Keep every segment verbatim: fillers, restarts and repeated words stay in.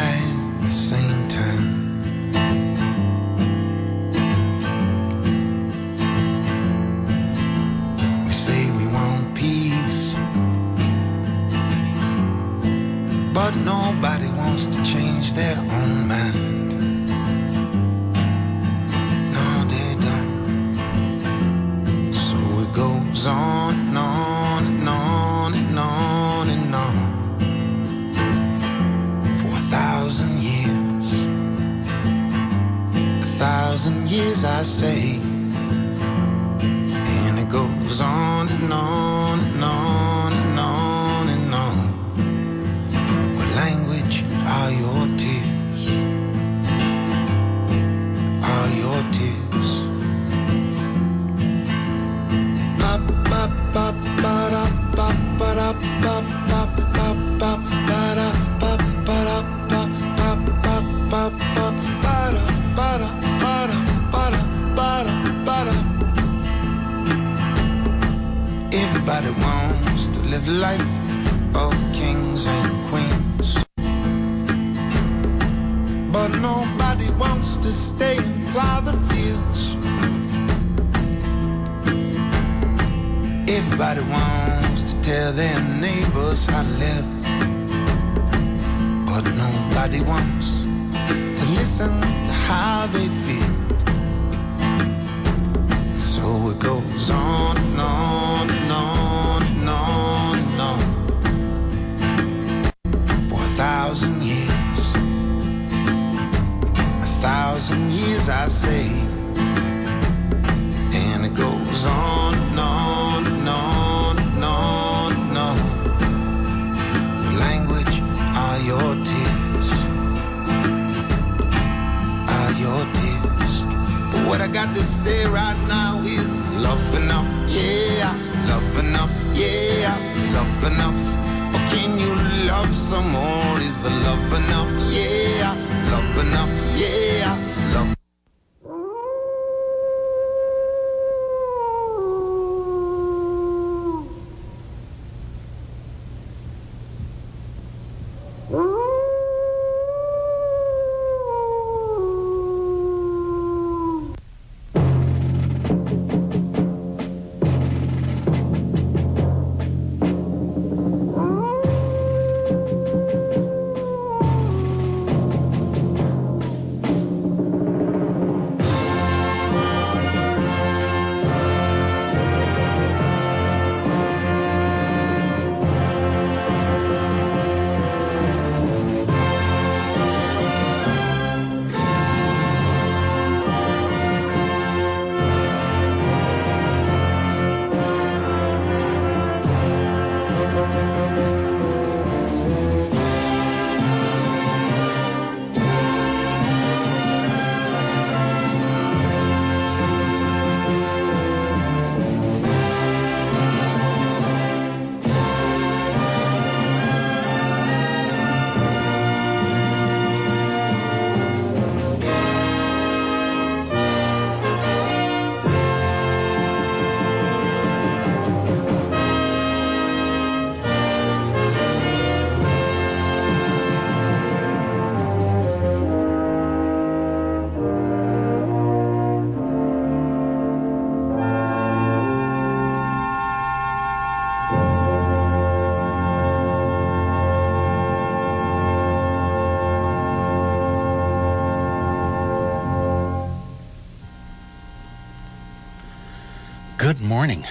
at the same time. We say we want peace, but nobody wants to change their own mind. No, they don't. So it goes on and on and on and on and on for a thousand years. A thousand years, I say. And it goes on and on and on and on and on. What language are your tears? Are your tears? Ba ba ba ba da ba ba da ba ba ba ba ba da ba ba da ba ba ba ba ba ba da ba da ba da ba da ba da ba da. Everybody wants to live a life of kings and queens, but nobody wants to stay and plow the fields. Everybody wants to tell their neighbors how to live, but nobody wants to listen to how they feel. So it goes on and on and on and on and on for a thousand years. A thousand years, I say. And it goes on and on and on and on and on. What language are your tears? Are your tears? But what I got to say right now is love enough, yeah. Love enough, yeah. Love enough. Or can you love some more? Is the love enough, yeah. Love enough, yeah. Love. Good morning.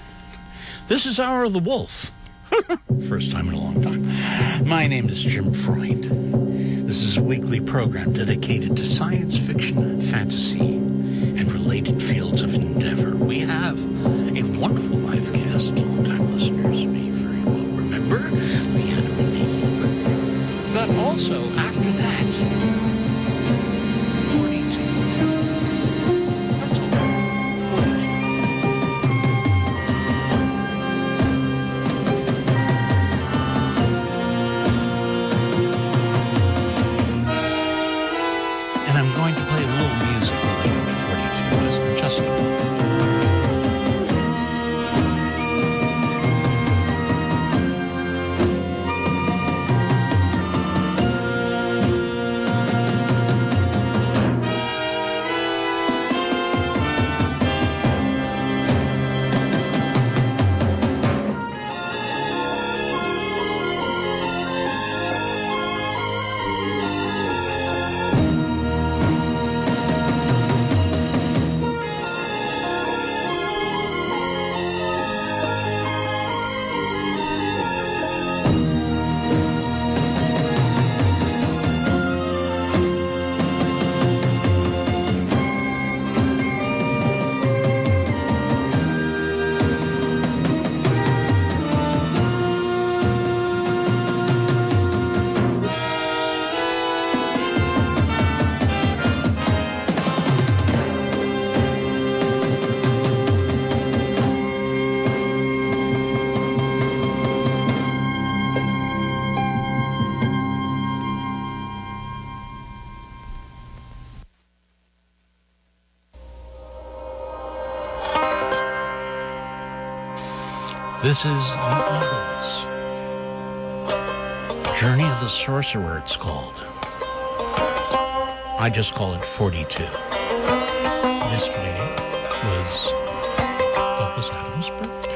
This is Hour of the Wolf. First time in a long time. My name is Jim Freund. This is a weekly program dedicated to science fiction, fantasy, and related fields of endeavor. We have a wonderful live guest. Long-time listeners may very well remember, Leanna Renee. But also, after that, This is the Eagles. Journey of the Sorcerer, it's called. I just call it forty-two. Yesterday was Douglas Adams' birthday.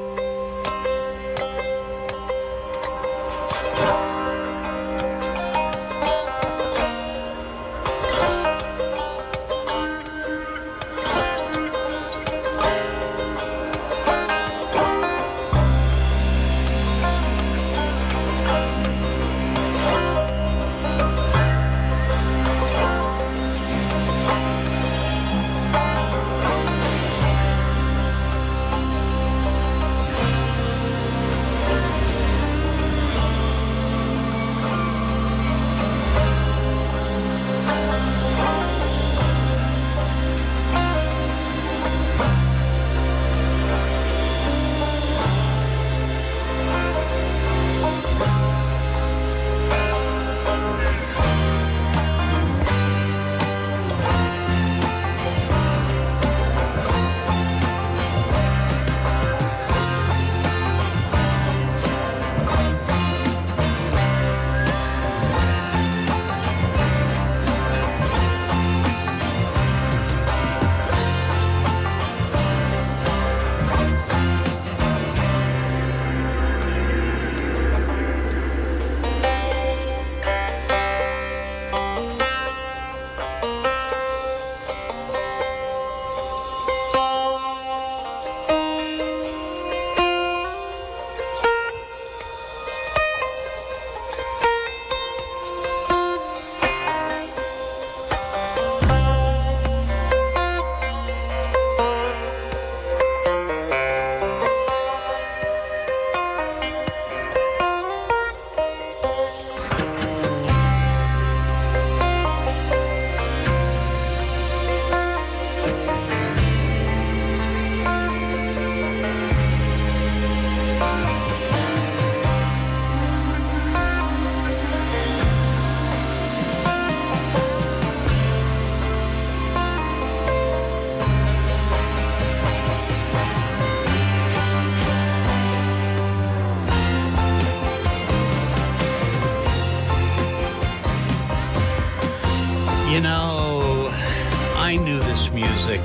You know, I knew this music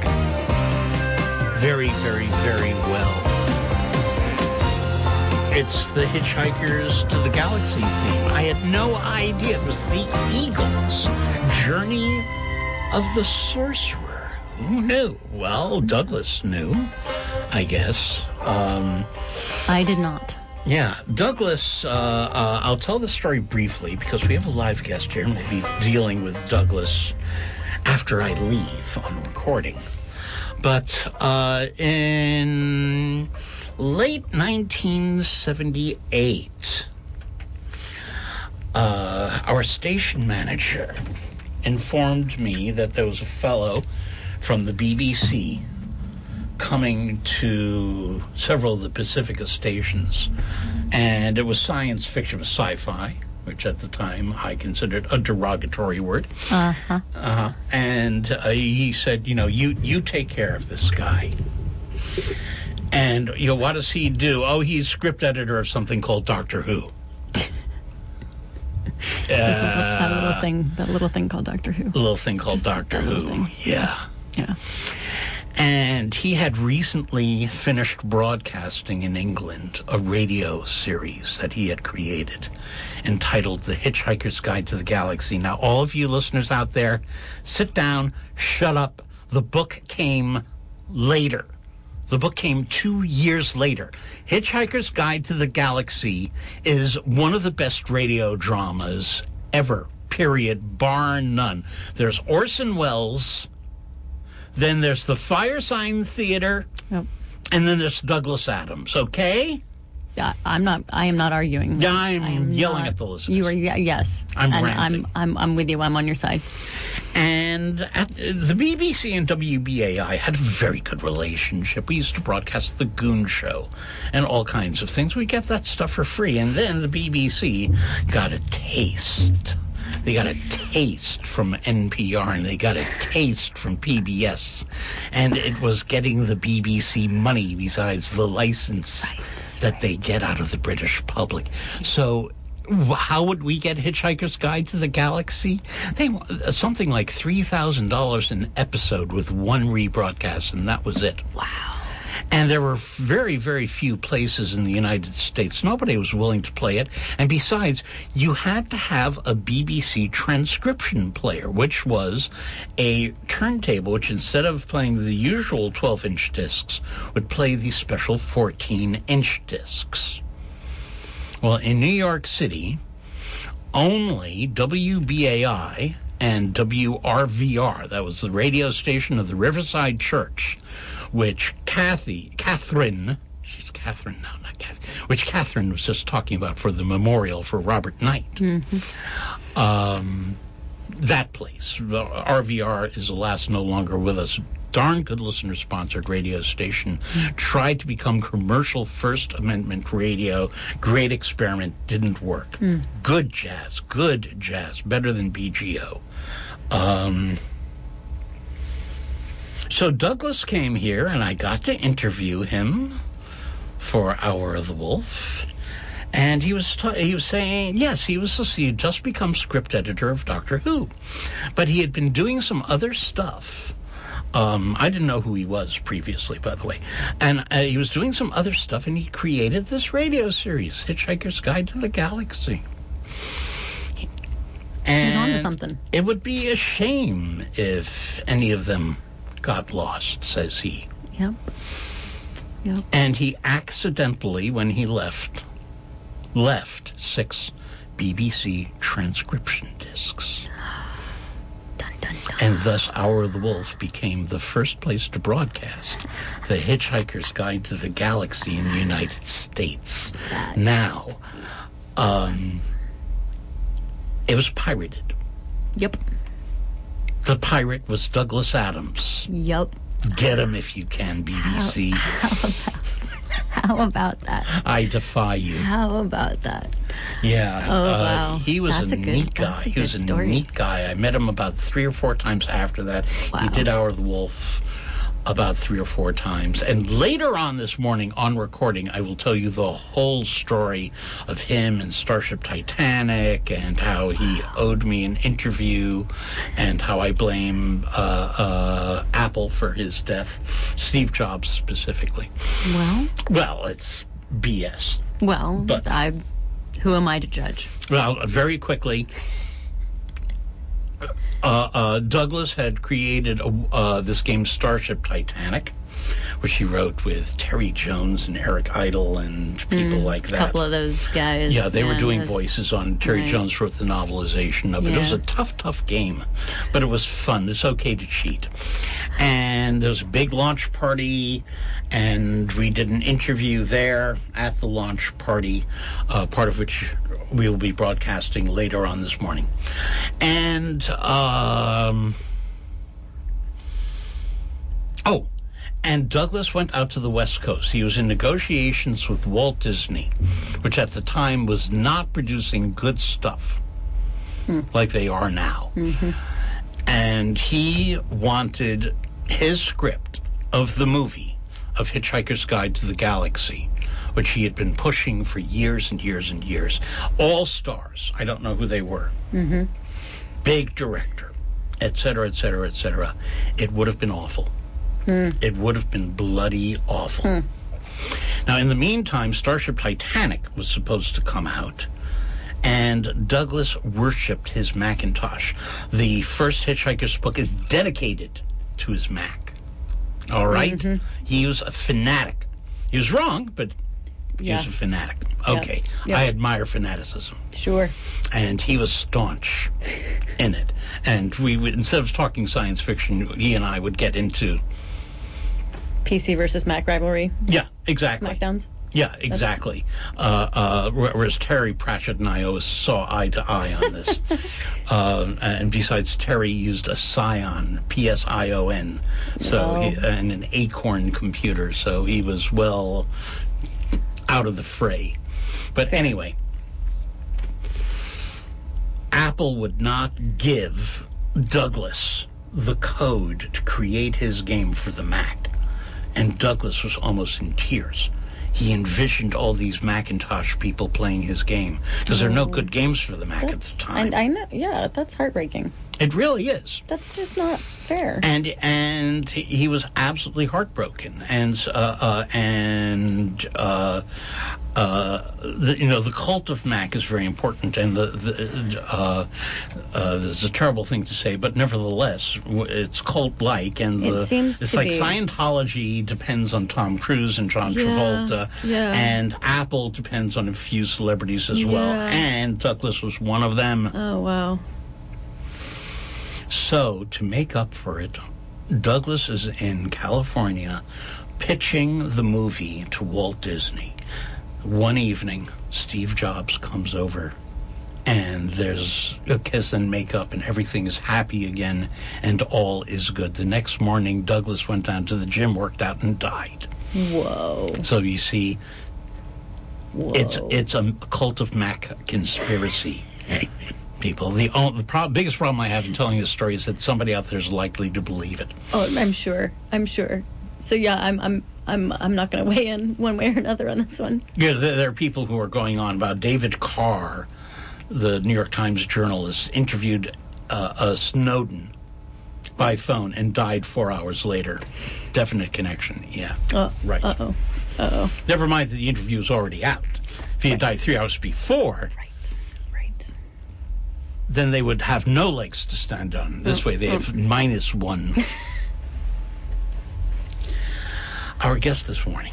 very, very, very well. It's the Hitchhikers to the Galaxy theme. I had no idea it was the Eagles' Journey of the Sorcerer. Who knew? Well, Douglas knew, I guess. Um, I did not. Yeah, Douglas, uh, uh, I'll tell the story briefly because we have a live guest here and we'll be dealing with Douglas after I leave on recording. But uh, in late nineteen seventy-eight, uh, our station manager informed me that there was a fellow from the B B C coming to several of the Pacifica stations, and it was science fiction, it was sci-fi, which at the time I considered a derogatory word. Uh-huh. Uh-huh. And uh, he said, you know, you, you take care of this guy. And, you know, what does he do? Oh, he's script editor of something called Doctor Who. uh, that little thing, that little thing called Doctor Who. A little thing called Just Doctor Who. Thing. Yeah. Yeah. And he had recently finished broadcasting in England a radio series that he had created entitled The Hitchhiker's Guide to the Galaxy. Now, all of you listeners out there, sit down, shut up. The book came later. The book came two years later. Hitchhiker's Guide to the Galaxy is one of the best radio dramas ever, period, bar none. There's Orson Welles. Then there's the Firesign Theater, yep. And then there's Douglas Adams, okay? Yeah, I'm not, I am not arguing. Yeah, I'm am yelling not, at the listeners. You are, yeah, yes. I'm and ranting. I'm, I'm, I'm with you. I'm on your side. And at, the B B C and W B A I had a very good relationship. We used to broadcast The Goon Show and all kinds of things. We get that stuff for free. And then the B B C got a taste. They got a taste from N P R, and they got a taste from P B S. And it was getting the B B C money besides the license. Right. That's that right. they get out of the British public. So wh- how would we get Hitchhiker's Guide to the Galaxy? They uh, something like three thousand dollars an episode with one rebroadcast, and that was it. Wow. And there were very, very few places in the United States. Nobody was willing to play it. And besides, you had to have a B B C transcription player, which was a turntable, which instead of playing the usual twelve-inch discs, would play these special fourteen-inch discs. Well, in New York City, only W B A I and W R V R, that was the radio station of the Riverside Church, which Kathy, Catherine, she's Catherine now, not Kathy, which Catherine was just talking about for the memorial for Robert Knight. Mm-hmm. Um, that place, R V R, is alas no longer with us. Darn good listener-sponsored radio station. Mm. Tried to become commercial First Amendment radio. Great experiment. Didn't work. Mm. Good jazz. Good jazz. Better than B G O. Um, so Douglas came here, and I got to interview him for Hour of the Wolf. And he was ta- he was saying, yes, he was he had just become script editor of Doctor Who. But he had been doing some other stuff. Um, I didn't know who he was previously, by the way. And uh, he was doing some other stuff, and he created this radio series, Hitchhiker's Guide to the Galaxy. And He's on to something. It would be a shame if any of them got lost, says he. Yep. Yep. And he accidentally, when he left, left six B B C transcription discs. Dun, dun, dun. And thus Hour of the Wolf became the first place to broadcast The Hitchhiker's Guide to the Galaxy in the United States. That's Now, um, it was pirated. Yep. The pirate was Douglas Adams. Yep. Get him if you can, B B C. How, how about, how about that? I defy you. How about that? Yeah. Oh, uh, wow. He was That's a a good- neat guy. that's a He was good a story. neat guy. I met him about three or four times after that. He Wow. did Hour of the Wolf about three or four times. And later on this morning on recording, I will tell you the whole story of him and Starship Titanic and how he owed me an interview and how I blame uh, uh, Apple for his death, Steve Jobs specifically. Well, Well, it's B S. well, But- I. Who am I to judge? Well, very quickly, uh, uh, Douglas had created a, uh, this game Starship Titanic, which he wrote with Terry Jones and Eric Idle and people like A that. couple of those guys. Yeah, they were doing those- voices on. Terry Right. Jones wrote the novelization of it. It was Yeah. a tough, tough game, but it was fun. It's okay to cheat. And there was a big launch party, and we did an interview there at the launch party, uh, part of which we will be broadcasting later on this morning. And, um... Oh, and Douglas went out to the West Coast. He was in negotiations with Walt Disney, which at the time was not producing good stuff like they are now. Mm-hmm. And he wanted his script of the movie of Hitchhiker's Guide to the Galaxy, which he had been pushing for years and years and years. All stars. I don't know who they were. Mm-hmm. Big director, et cetera, et cetera, et cetera. It would have been awful. Mm. It would have been bloody awful. Mm. Now, in the meantime, Starship Titanic was supposed to come out, and Douglas worshipped his Macintosh. The first Hitchhiker's book is dedicated to his Mac. All right? Mm-hmm. He was a fanatic. He was wrong, but he Yeah. was a fanatic. Yeah. Okay. Yeah. I admire fanaticism. Sure. And he was staunch in it. And we would, instead of talking science fiction, he and I would get into... P C versus Mac rivalry. Yeah, exactly. Smackdowns. Yeah, exactly. Uh, uh, whereas Terry Pratchett and I always saw eye to eye on this. uh, and besides, Terry used a Psion, P S I O N, so Oh. he, and an Acorn computer, so he was well out of the fray. But anyway, Apple would not give Douglas the code to create his game for the Mac. And Douglas was almost in tears. he envisioned all these Macintosh people playing his game, because there are no Oh. good games for the Mac at That's, the time. I, I know. Yeah, that's heartbreaking. It really is. That's just not fair. And and he, he was absolutely heartbroken, and uh, uh, and uh, uh, the, you know the cult of Mac is very important, and the, the uh, uh, this is a terrible thing to say, but nevertheless, w- it's cult-like, and It the, seems it's to like be. Scientology depends on Tom Cruise and John Yeah, Travolta, yeah. and Apple depends on a few celebrities as well, Yeah. and Douglas was one of them. Oh, wow. So, to make up for it, Douglas is in California pitching the movie to Walt Disney. One evening, Steve Jobs comes over, and there's a kiss and makeup, and everything is happy again, and all is good. The next morning, Douglas went down to the gym, worked out, and died. Whoa. So you see, Whoa. it's it's a cult of Mac conspiracy. People, the, only, the pro- biggest problem I have in telling this story is that somebody out there is likely to believe it. Oh, I'm sure. I'm sure. So yeah, I'm I'm I'm I'm not going to weigh in one way or another on this one. Yeah, there, there are people who are going on about David Carr, the New York Times journalist, interviewed uh, uh, Snowden by phone and died four hours later. Definite connection. Yeah, Oh, right. Uh oh. Uh oh. Never mind that the interview is already out. If he had Right. died three hours before, Right. Right. then they would have no legs to stand on. This Oh, way, they oh. have minus one. Our guest this morning.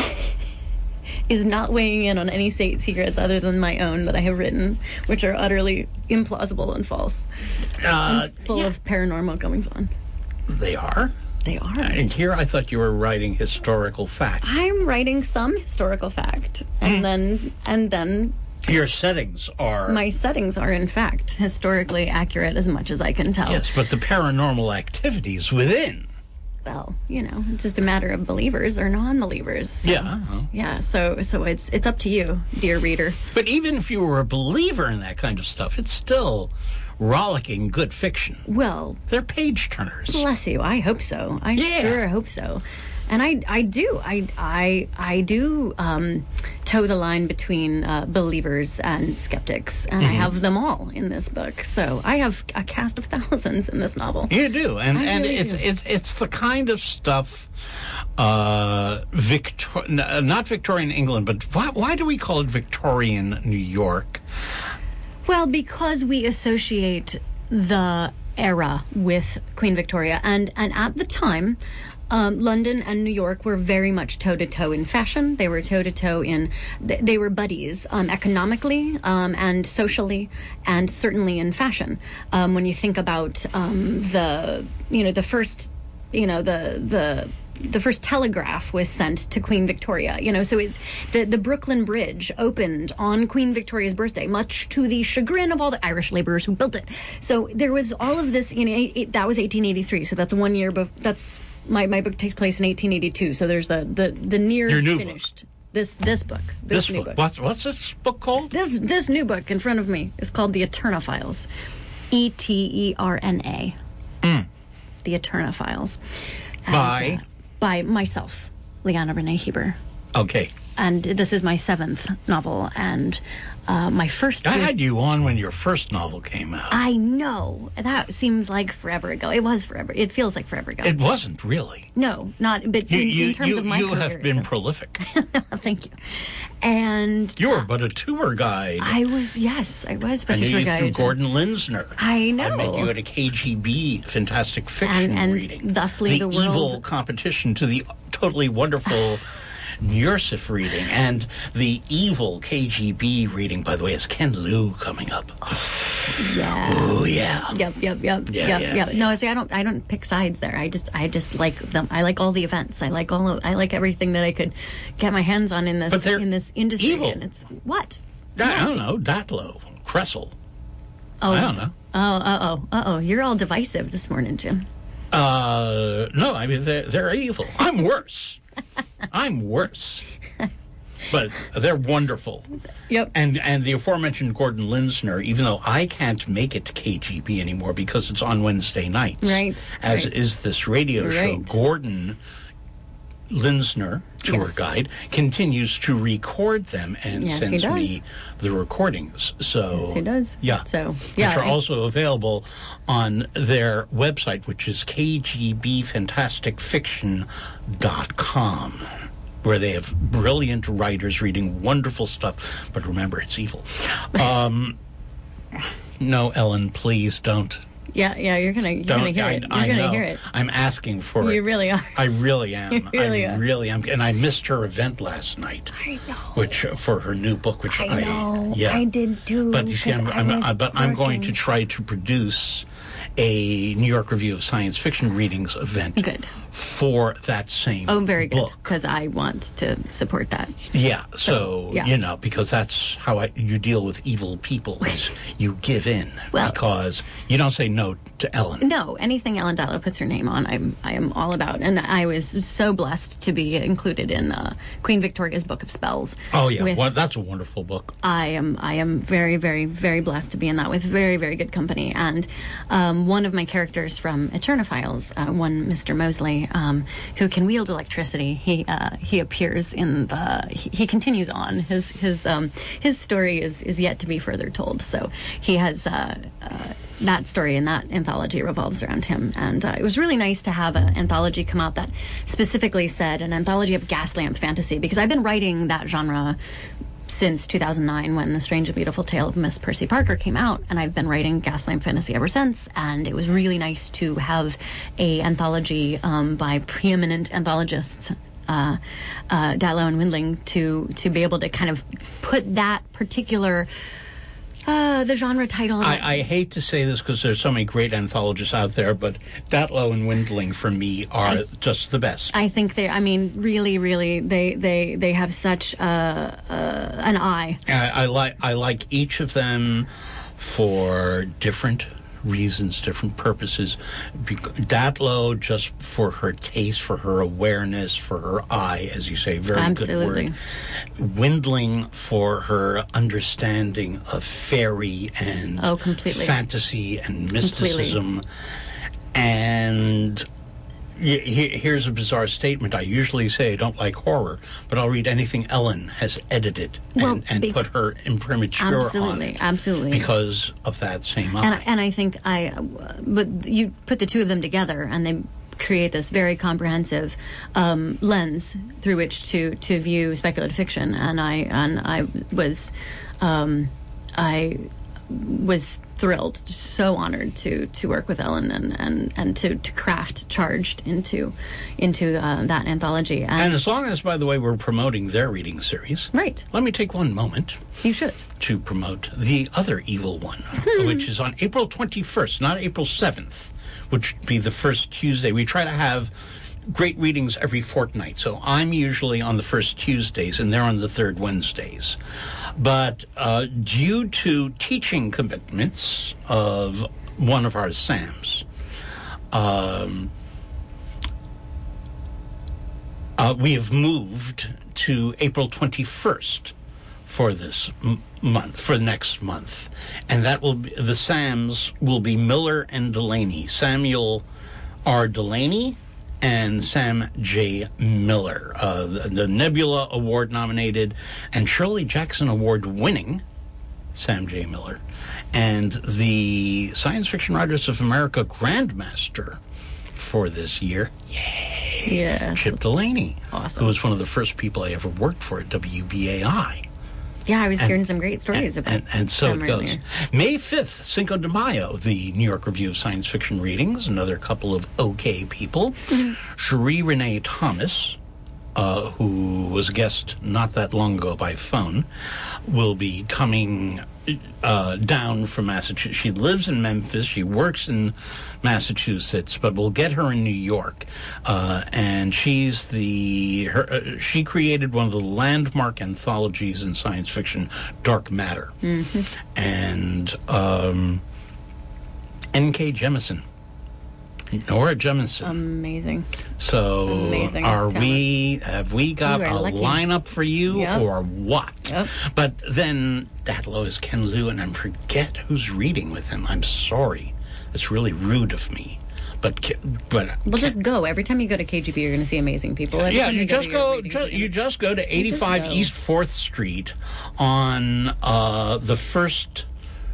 Is not weighing in on any state secrets other than my own that I have written, which are utterly implausible and false, Uh, full yeah, of paranormal goings on. they are. They are. And here I thought you were writing historical fact. I'm writing some historical fact, and Hmm. then and then Your settings are... my settings are in fact historically accurate as much as I can tell. Yes, but the paranormal activities within. Well, you know, it's just a matter of believers or non-believers. So, Yeah. uh-huh. Yeah. So so it's it's up to you, dear reader. But even if you were a believer in that kind of stuff, it's still rollicking good fiction. Well, They're page turners. bless you. I hope so. I Yeah. sure hope so. And I, I do. I, I, I do um, toe the line between uh, believers and skeptics, and Mm-hmm. I have them all in this book. So I have a cast of thousands in this novel. You do, and I and really it's do. it's it's the kind of stuff, uh, Victor, n- not Victorian England, but why, why do we call it Victorian New York? Well, because we associate the era with Queen Victoria, and, and at the time, um, London and New York were very much toe-to-toe in fashion. They were toe-to-toe in, th- they were buddies um, economically um, and socially, and certainly in fashion. Um, when you think about um, the, you know, the first, you know, the, the, the first telegraph was sent to Queen Victoria, you know, so it's the, the Brooklyn Bridge opened on Queen Victoria's birthday, much to the chagrin of all the Irish laborers who built it. So there was all of this, you know, it, it, that was eighteen eighty-three. So that's one year, but that's my, my book takes place in eighteen eighty-two. So there's the, the, the near Your new finished, this, this book, this, This new book. book. What's what's this book called? This, this new book in front of me is called The Eterna Files. E T E R N A. The Eterna Files. And, By? uh, by myself, Liana Renee Heber. Okay, And this is my seventh novel, and uh, my first. I had you on when your first novel came out. I know that seems like forever ago. It was forever. It feels like forever ago. It wasn't really. no, not. But You in, you in terms you, of my you career, have been it prolific. does. Thank you. And You were but a tour guide. I was yes, I was. I But knew you you through guide. Gordon Linsner. I know. I met you at a K G B fantastic fiction And- and reading. thusly the world- evil competition to the totally wonderful Nursif reading, and the evil K G B reading, by the way, is Ken Liu coming up. Yeah. Oh yeah. Yep, yep, yep, Yeah, yep, yeah, yep. yeah. No, see, I don't, I don't pick sides there. I just, I just like them. I like all the events. I like all, of, I like everything that I could get my hands on in this, But they're in this industry. evil. And it's what? I don't know, Datlow, Kressel. Oh, I don't know. Oh, uh oh, uh oh. You're all divisive this morning, Jim. Uh, no, I mean they're, they're evil. I'm worse. I'm worse. But they're wonderful. Yep. And and the aforementioned Gordon Linsner, even though I can't make it to K G B anymore because it's on Wednesday nights, Right, as right. is this radio show, Right. Gordon Linsner, tour Yes. guide, continues to record them and Yes, he sends does. me the recordings. So Yes, he does. Yeah. So, yeah, Which are it's- also available on their website, which is k g b fantastic fiction dot com, where they have brilliant writers reading wonderful stuff. But remember, it's evil. Um, no, Ellen, please don't. Yeah, yeah, you're gonna you're Don't, gonna hear I, it. You're I gonna know. hear it. I'm asking for it. You really are. I really am. You really I are. really am. And I missed her event last night. I know. Which uh, for her new book, which I, I know. yeah. I did too. But you see, 'cause I'm, I I'm, was uh, but I'm going to working. try to produce a New York Review of Science Fiction readings event Good. for that same Oh, very good. book. Because I want to support that. Yeah, so, yeah. you know, because that's how I, you deal with evil people is you give in Well- because you don't say no to Ellen. No, anything Ellen Diallo puts her name on, I'm I am all about. And I was so blessed to be included in uh, Queen Victoria's Book of Spells. Oh yeah, with- well, that's a wonderful book. I am I am very very very blessed to be in that with very very good company. And um, one of my characters from Eternophiles, uh, one Mister Mosley, um, who can wield electricity, he uh, he appears in the he, he continues on his his um, his story is is yet to be further told. So he has. Uh, uh, that story and that anthology revolves around him. And uh, it was really nice to have an anthology come out that specifically said an anthology of gaslamp fantasy, because I've been writing that genre since two thousand nine when The Strange and Beautiful Tale of Miss Percy Parker came out, and I've been writing gaslamp fantasy ever since. And it was really nice to have a anthology um, by preeminent anthologists, uh, uh, Datlow and Windling, to to be able to kind of put that particular uh, the genre title. I, I hate to say this because there's so many great anthologists out there, but Datlow and Windling for me are I- just the best. I think they. I mean, really, really, they they they have such uh, uh, an eye. I, I like I like each of them for different reasons, different purposes. Bec- Datlow just for her taste, for her awareness, for her eye, as you say, very Absolutely. good word. Windling for her understanding of fairy and Oh, completely. fantasy and mysticism. And y- he- here's a bizarre statement. I usually say I don't like horror, but I'll read anything Ellen has edited and, Well, and be- put her imprimatur on Absolutely, it absolutely. because of that same eye. And I, and I think I, uh, but you put the two of them together, and they create this very comprehensive um, lens through which to to view speculative fiction. And I and I was, um, I was thrilled, so honored to to work with Ellen and and, and to, to craft Charged into into uh, that anthology. And, And as long as, by the way, we're promoting their reading series, right, let me take one moment you should. to promote the other evil one, which is on April twenty-first, not April seventh, which would be the first Tuesday. We try to have great readings every fortnight. So I'm usually on the first Tuesdays, and they're on the third Wednesdays. But uh, due to teaching commitments of one of our SAMs, um, uh, we have moved to April twenty-first for this m- month, for next month. And that will be, the SAMs will be Miller and Delaney, Samuel R. Delaney and Sam J. Miller, uh, the, the Nebula Award nominated and Shirley Jackson Award winning Sam J. Miller, and the Science Fiction Writers of America Grandmaster for this year, yay, Yeah. Chip Delaney, Awesome. who was one of the first people I ever worked for at W B A I. Yeah, I was And- hearing some great stories and, about and, and so them it goes. earlier. May fifth, Cinco de Mayo, the New York Review of Science Fiction Readings, another couple of okay people. Mm-hmm. Cherie Renee Thomas, uh, who was a guest not that long ago by phone, will be coming uh, down from Massachusetts. She lives in Memphis. She works in Massachusetts, but we'll get her in New York. Uh, and she's the her, uh, she created one of the landmark anthologies in science fiction, Dark Matter, Mm-hmm. and um, N K. Jemisin. Nora Jemisin. Amazing. So, Amazing are talents. we? Have we got You a are lucky. lineup for you, Yep. or what? Yep. But then Datlow is Ken Liu, and I forget who's reading with him. I'm sorry, it's really rude of me. but but Well, just go. Every time you go to K G B, you're going to see amazing people. Every yeah, time you go just to your go. readings, Ju- you're gonna- you just go to eighty-five go. East Fourth Street on uh, the first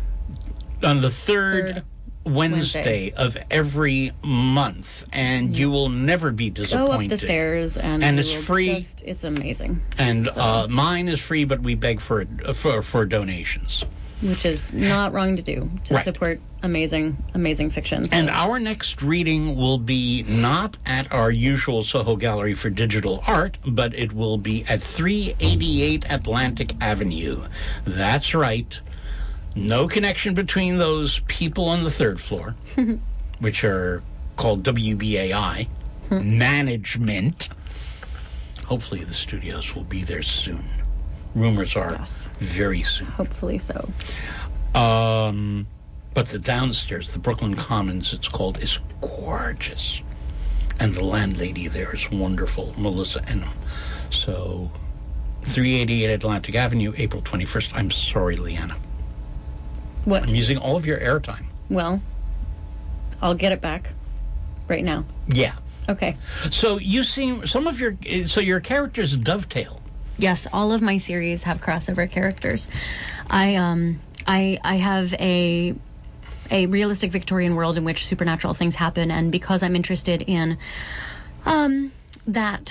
on the third. Third Wednesday, Wednesday. of every month, and you will never be disappointed. Go up the stairs, and, And you it's will free. Just, it's amazing. And So- uh, mine is free, but we beg for for for donations. Which is not wrong to do to Right. support amazing, amazing fiction. So- And our next reading will be not at our usual Soho Gallery for Digital Art, but it will be at three eighty-eight Atlantic Avenue. That's right. No connection between those people on the third floor, which are called W B A I, management. Hopefully the studios will be there soon. Rumors are Yes. very soon. Hopefully so. Um, but the downstairs, the Brooklyn Commons, it's called, is gorgeous. And the landlady there is wonderful, Melissa Enham. So, three eighty-eight Atlantic Avenue, April twenty-first. I'm sorry, Leanna. What? I'm using all of your airtime. Well, I'll get it back right now. Yeah. Okay. So you seem, some of your, so your characters dovetail. Yes, all of my series have crossover characters. I um I I have a a realistic Victorian world in which supernatural things happen, and because I'm interested in um that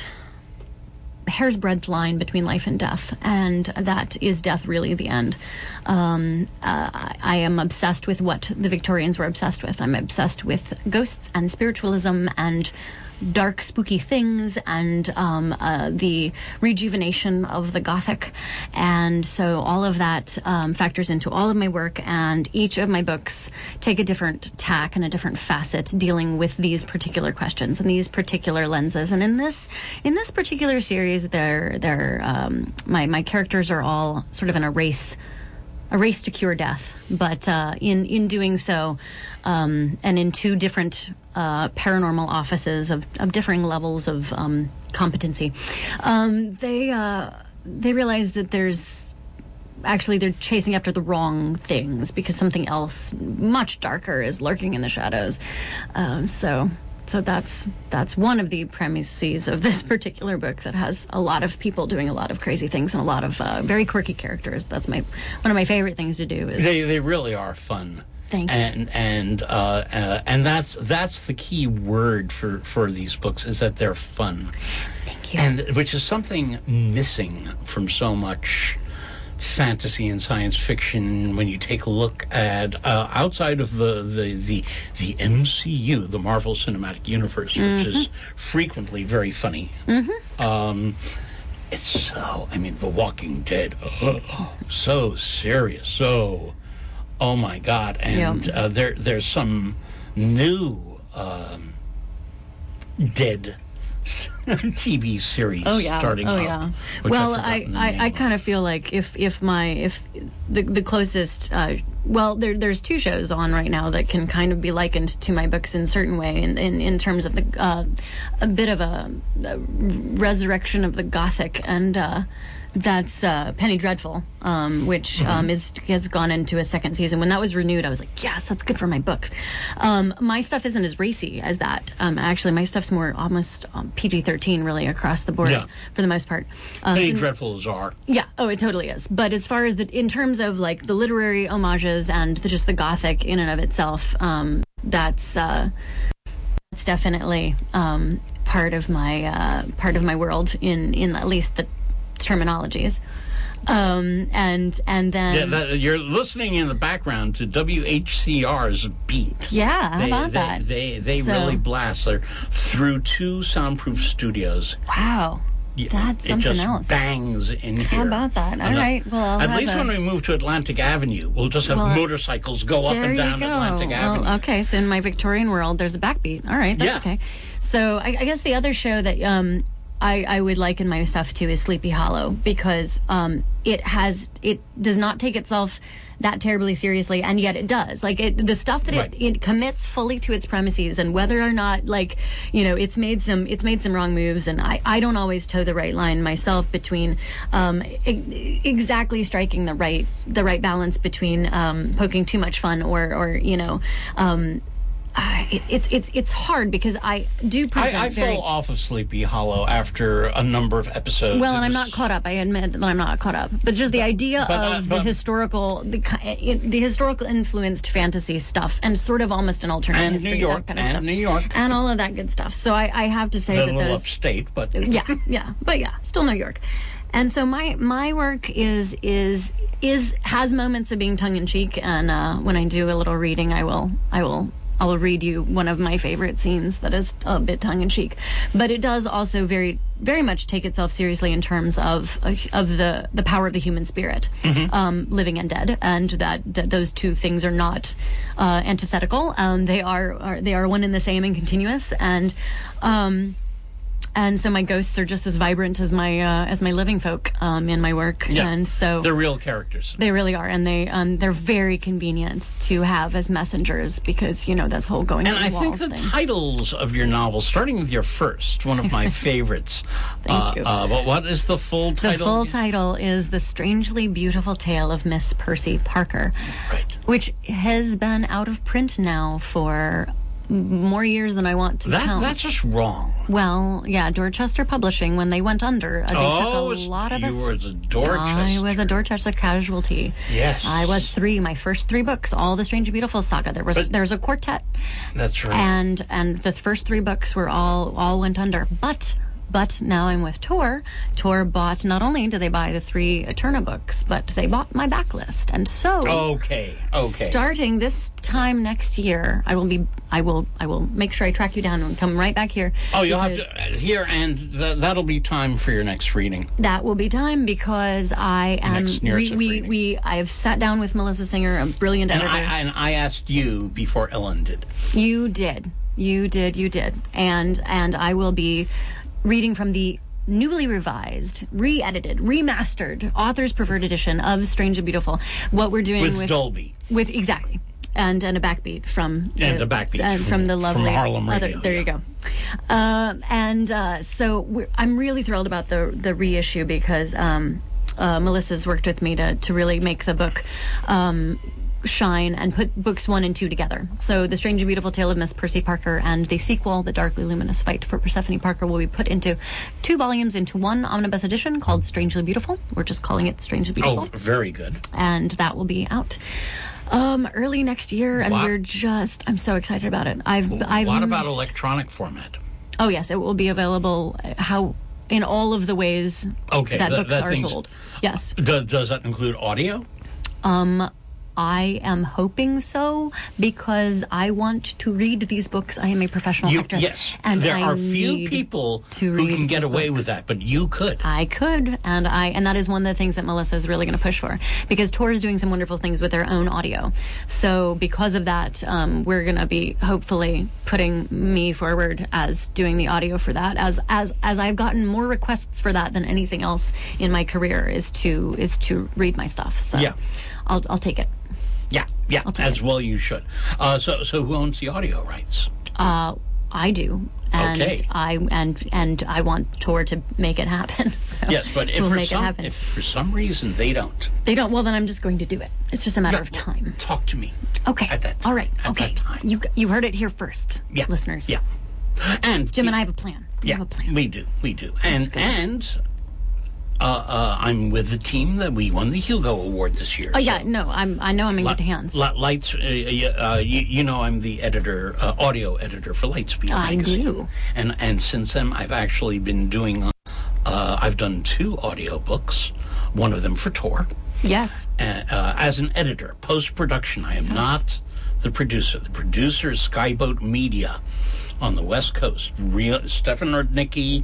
hair's breadth line between life and death, and that is death really the end. Um, uh, I am obsessed with what the Victorians were obsessed with. I'm obsessed with ghosts and spiritualism and dark, spooky things, and um, uh, the rejuvenation of the Gothic. And so all of that um, factors into all of my work, and each of my books take a different tack and a different facet dealing with these particular questions and these particular lenses. And in this in this particular series, they're, they're, um, my, my characters are all sort of in a race a race to cure death, but uh, in in doing so, um, and in two different uh, paranormal offices of, of differing levels of um, competency, um, they uh, they realize that there's actually they're chasing after the wrong things because something else much darker is lurking in the shadows. Um, so. So that's that's one of the premises of this particular book that has a lot of people doing a lot of crazy things and a lot of uh, very quirky characters. That's my one of my favorite things to do. Is They they really are fun. Thank you. And and uh, uh, and that's that's the key word for, for these books, is that they're fun. Thank you. And which is something missing from so much fantasy and science fiction when you take a look at uh, outside of the, the the the M C U, the Marvel Cinematic Universe, which Mm-hmm. is frequently very funny. Mm-hmm. Um, it's so, I mean, The Walking Dead, oh, so serious, so, oh my God. And Yeah. uh, there there's some new um, dead T V series Oh yeah. starting oh up. yeah. which Well, I've I, forgotten the I, name I of. kind of feel like if if my if the the closest uh, well there there's two shows on right now that can kind of be likened to my books in a certain way in in, in terms of the uh, a bit of a, a resurrection of the Gothic, and uh, that's uh, Penny Dreadful, um, which um, is has gone into a second season. When that was renewed, I was like, yes, that's good for my book. Um, my stuff isn't as racy as that. Um, actually, my stuff's more almost um, P G thirteen, really, across the board Yeah. for the most part. Um, Penny so- Dreadful is R. yeah, oh, it totally is. But as far as the, in terms of like the literary homages and the, just the Gothic in and of itself, um, that's uh, that's definitely um, part of my uh, part of my world in in at least the terminologies. Um, and and then Yeah, that, you're listening in the background to W H C R's Beat. yeah, how They, about they, that? They they So- really blast their, through two soundproof studios. Wow, Yeah, that's it something just else. bangs in here. How about that? All And the- right, well, I'll at have least a- when we move to Atlantic Avenue, we'll just have Well, motorcycles go up There and you down go. Atlantic Well, Avenue. okay, so in my Victorian world, there's a backbeat. All right, that's Yeah. okay. So I, I guess the other show that um, I, I would liken my stuff to is Sleepy Hollow, because um, it has it does not take itself that terribly seriously, and yet it does. Like it, the stuff that Right. it, it commits fully to its premises, and whether or not, like, you know, it's made some it's made some wrong moves, and I, I don't always toe the right line myself between um, e- exactly striking the right the right balance between um, poking too much fun or or you know. Um, Uh, it, it's it's it's hard because I do present I, I very... fell off of Sleepy Hollow after a number of episodes. Well, It and I'm was- not caught up. I admit that I'm not caught up. But just the idea but, uh, of but- the historical, the ki- the historical influenced fantasy stuff, and sort of almost an alternate And history, New York, that kind of and stuff, New York. and all of that good stuff. So I, I have to say a that little those, upstate, but yeah, yeah, but yeah, still New York. And so my my work is is is has moments of being tongue in cheek, and uh, when I do a little reading, I will I will. I will read you one of my favorite scenes that is a bit tongue-in-cheek, but it does also very, very much take itself seriously in terms of of the the power of the human spirit, Mm-hmm. um, living and dead, and that, that those two things are not uh, antithetical. Um, they are, are they are one and the same and continuous, and. Um, And so my ghosts are just as vibrant as my uh, as my living folk um, in my work, yeah, and so they're real characters. they really are, and they um, they're very convenient to have as messengers because you know this whole going. And through I the think walls the thing. titles of your novels, starting with your first, one of my favorites. Thank uh, you. Uh, but what is the full The title? full title is The Strangely Beautiful Tale of Miss Percy Parker, Right. which has been out of print now for more years than I want to That, count. that's just wrong. Well, yeah, Dorchester Publishing, when they went under, uh, they oh, took a it's- lot of you us. were a Dorchester. I was a Dorchester casualty. Yes. I was three, my first three books, all the Strange and Beautiful saga. There was But- there was a quartet, That's right. and and the first three books were all all went under. But but now I'm with Tor. Tor bought, not only did they buy the three Eterna books, but they bought my backlist, and so okay. Okay. starting this time next year, I will be I will I will make sure I track you down and come right back here. oh, you'll have because- to uh, here, and th- that'll be time for your next reading. That will be time because I am. Next We, narrative we, reading. we I've sat down with Melissa Singer, a brilliant And editor. I, and I asked you before Ellen did. You did, you did, you did, and and I will be reading from the newly revised, re-edited, remastered author's preferred edition of Strange and Beautiful. What we're doing With with Dolby. with exactly. And, and a backbeat from And the, a backbeat and from- from the from lovely Harlem other- Radio, there yeah. you go. Um, and uh, so we're, I'm really thrilled about the the reissue because um, uh, Melissa's worked with me to to really make the book um, shine and put books one and two together. So The Strange and Beautiful Tale of Miss Percy Parker and the sequel, The Darkly Luminous Fight for Persephone Parker, will be put into two volumes into one omnibus edition called Strangely Beautiful. We're just calling it Strangely Beautiful. Oh, very good. And that will be out um, early next year. And What? we're just, I'm so excited about it. I've, I've What about missed- electronic format? Oh, yes, it will be available uh, how in all of the ways Okay, that that- books that are thing's- sold. Yes. Does, does that include audio? Um, I am hoping so because I want to read these books. I am a professional You, actress. yes. and there I are few need people to who read can get these away books. with that, but you could. I could, and I, and that is one of the things that Melissa is really going to push for, because Tor is doing some wonderful things with their own audio. So because of that, um, we're going to be hopefully putting me forward as doing the audio for that. As as as I've gotten more requests for that than anything else in my career is to is to read my stuff. So Yeah. I'll I'll take it. Yeah, yeah, take as it. well you should. Uh, so, so who owns the audio rights? Uh, I do. And Okay. I and and I want Tor to make it happen. So Yes, but if we'll for make it some happen. if for some reason they don't, They don't. Well, then I'm just going to do it. It's just a matter of time. talk to me. Okay. At that All right. at okay. that time. You you heard it here first, Yeah, listeners. Yeah, and Jim and I have a plan. We yeah, have a plan. we do, we do, and good. and uh, uh, I'm with the team that we won the Hugo Award this year. oh yeah, so- no, I'm. I know I'm in Li- good hands. Li- Lights, uh, uh, you, you know, I'm the editor, uh, audio editor for Lightspeed I magazine. do. And and since then, I've actually been doing. Uh, uh, I've done two audio books. One of them for Tor, Yes. uh, uh, as an editor, post production. I am not the producer. The producer is Skyboat Media on the West Coast. Real Stefan Rudnicki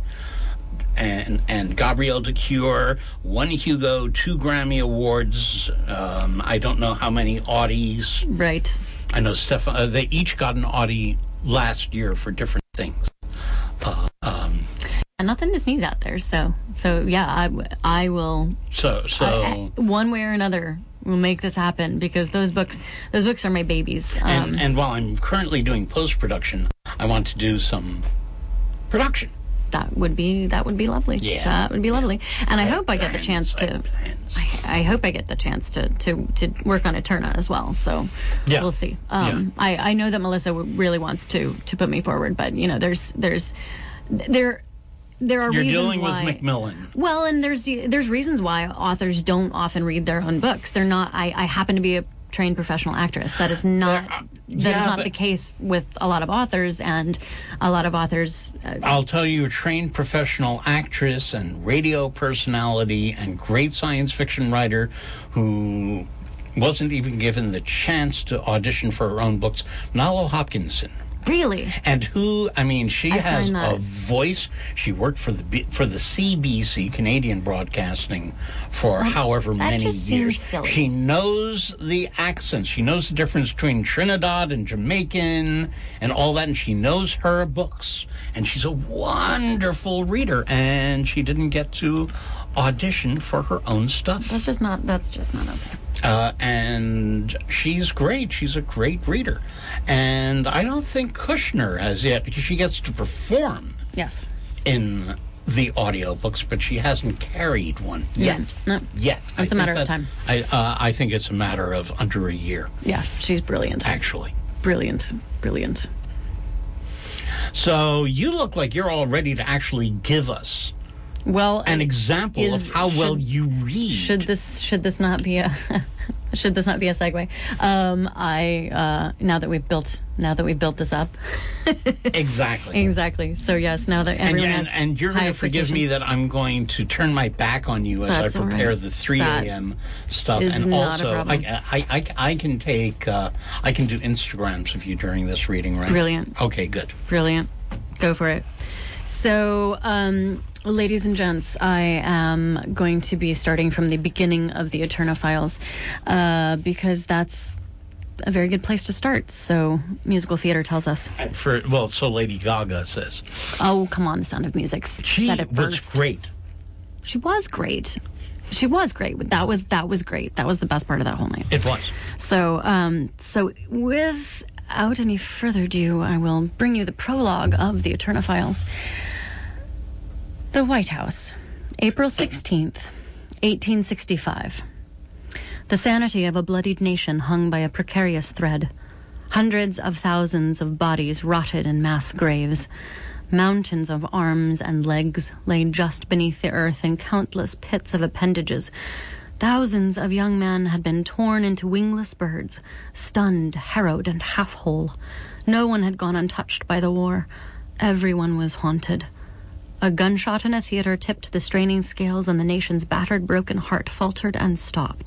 and and Gabrielle DeCure, one Hugo, two Grammy Awards. Um, I don't know how many Audis. Right. I know Stefan. Uh, they each got an Audie last year for different things. Uh, um, And nothing to sneeze at there. So so yeah, I w- I will. so so. I- I- one way or another, we'll make this happen because those books those books are my babies. Um, and, and while I'm currently doing post production, I want to do some production. that would be that would be lovely. Yeah. That would be lovely. And I, I hope I get the plans, chance I to. have plans. I, I hope I get the chance to, to, to work on Eterna as well. So Yeah. we'll see. Um, Yeah. I, I know that Melissa w- really wants to to put me forward, but you know, there's there's there there are You're reasons dealing why. with Macmillan. Well, and there's there's reasons why authors don't often read their own books. They're not. I, I happen to be a trained professional actress. That is not There are- that yeah, is not but- the case with a lot of authors, and a lot of authors. Uh, I'll tell you, a trained professional actress and radio personality and great science fiction writer who wasn't even given the chance to audition for her own books, Nalo Hopkinson. really, And who, I mean, she I has find that- a voice. She worked for the B- for the C B C, Canadian Broadcasting, for however that many just years. seems silly. She knows the accents. She knows the difference between Trinidad and Jamaican and all that, and she knows her books. And she's a wonderful reader, and she didn't get to audition for her own stuff. that's just not. That's just not okay. Uh, and she's great. She's a great reader. And I don't think Kushner has yet, because she gets to perform Yes. in the audiobooks, but she hasn't carried one yet. Yeah. No. Yet. It's I a think matter of that- time. I, uh, I think it's a matter of under a year, Yeah. She's brilliant. actually. Brilliant. Brilliant. So you look like you're all ready to actually give us Well, an example is- of how well should- you read. Should this should this not be a should this not be a segue? Um, I uh, now that we've built now that we've built this up, Exactly. exactly. So yes, now that And, everyone and, has and you're going high to forgive me expectations. that I'm going to turn my back on you as That's I all prepare right. the three That a.m. stuff. is And not a also, problem. I, I, I, I can take, uh, I can do Instagrams of you during this reading, right? Brilliant. Okay, good. Brilliant. Go for it. So, um, ladies and gents, I am going to be starting from the beginning of the Eterna Files uh, because that's a very good place to start. So, musical theater tells us. For well, so Lady Gaga says Oh, come on, The Sound of Music. she Said it was first. great. She was great. She was great. That was that was great. That was the best part of that whole night. It was. So, um, so without any further ado, I will bring you the prologue of the Eterna Files. The White House, April sixteenth, eighteen sixty-five. The sanity of a bloodied nation hung by a precarious thread. Hundreds of thousands of bodies rotted in mass graves. Mountains of arms and legs lay just beneath the earth in countless pits of appendages. Thousands of young men had been torn into wingless birds, stunned, harrowed, and half-whole. No one had gone untouched by the war. Everyone was haunted. A gunshot in a theater tipped the straining scales, and the nation's battered, broken heart faltered and stopped.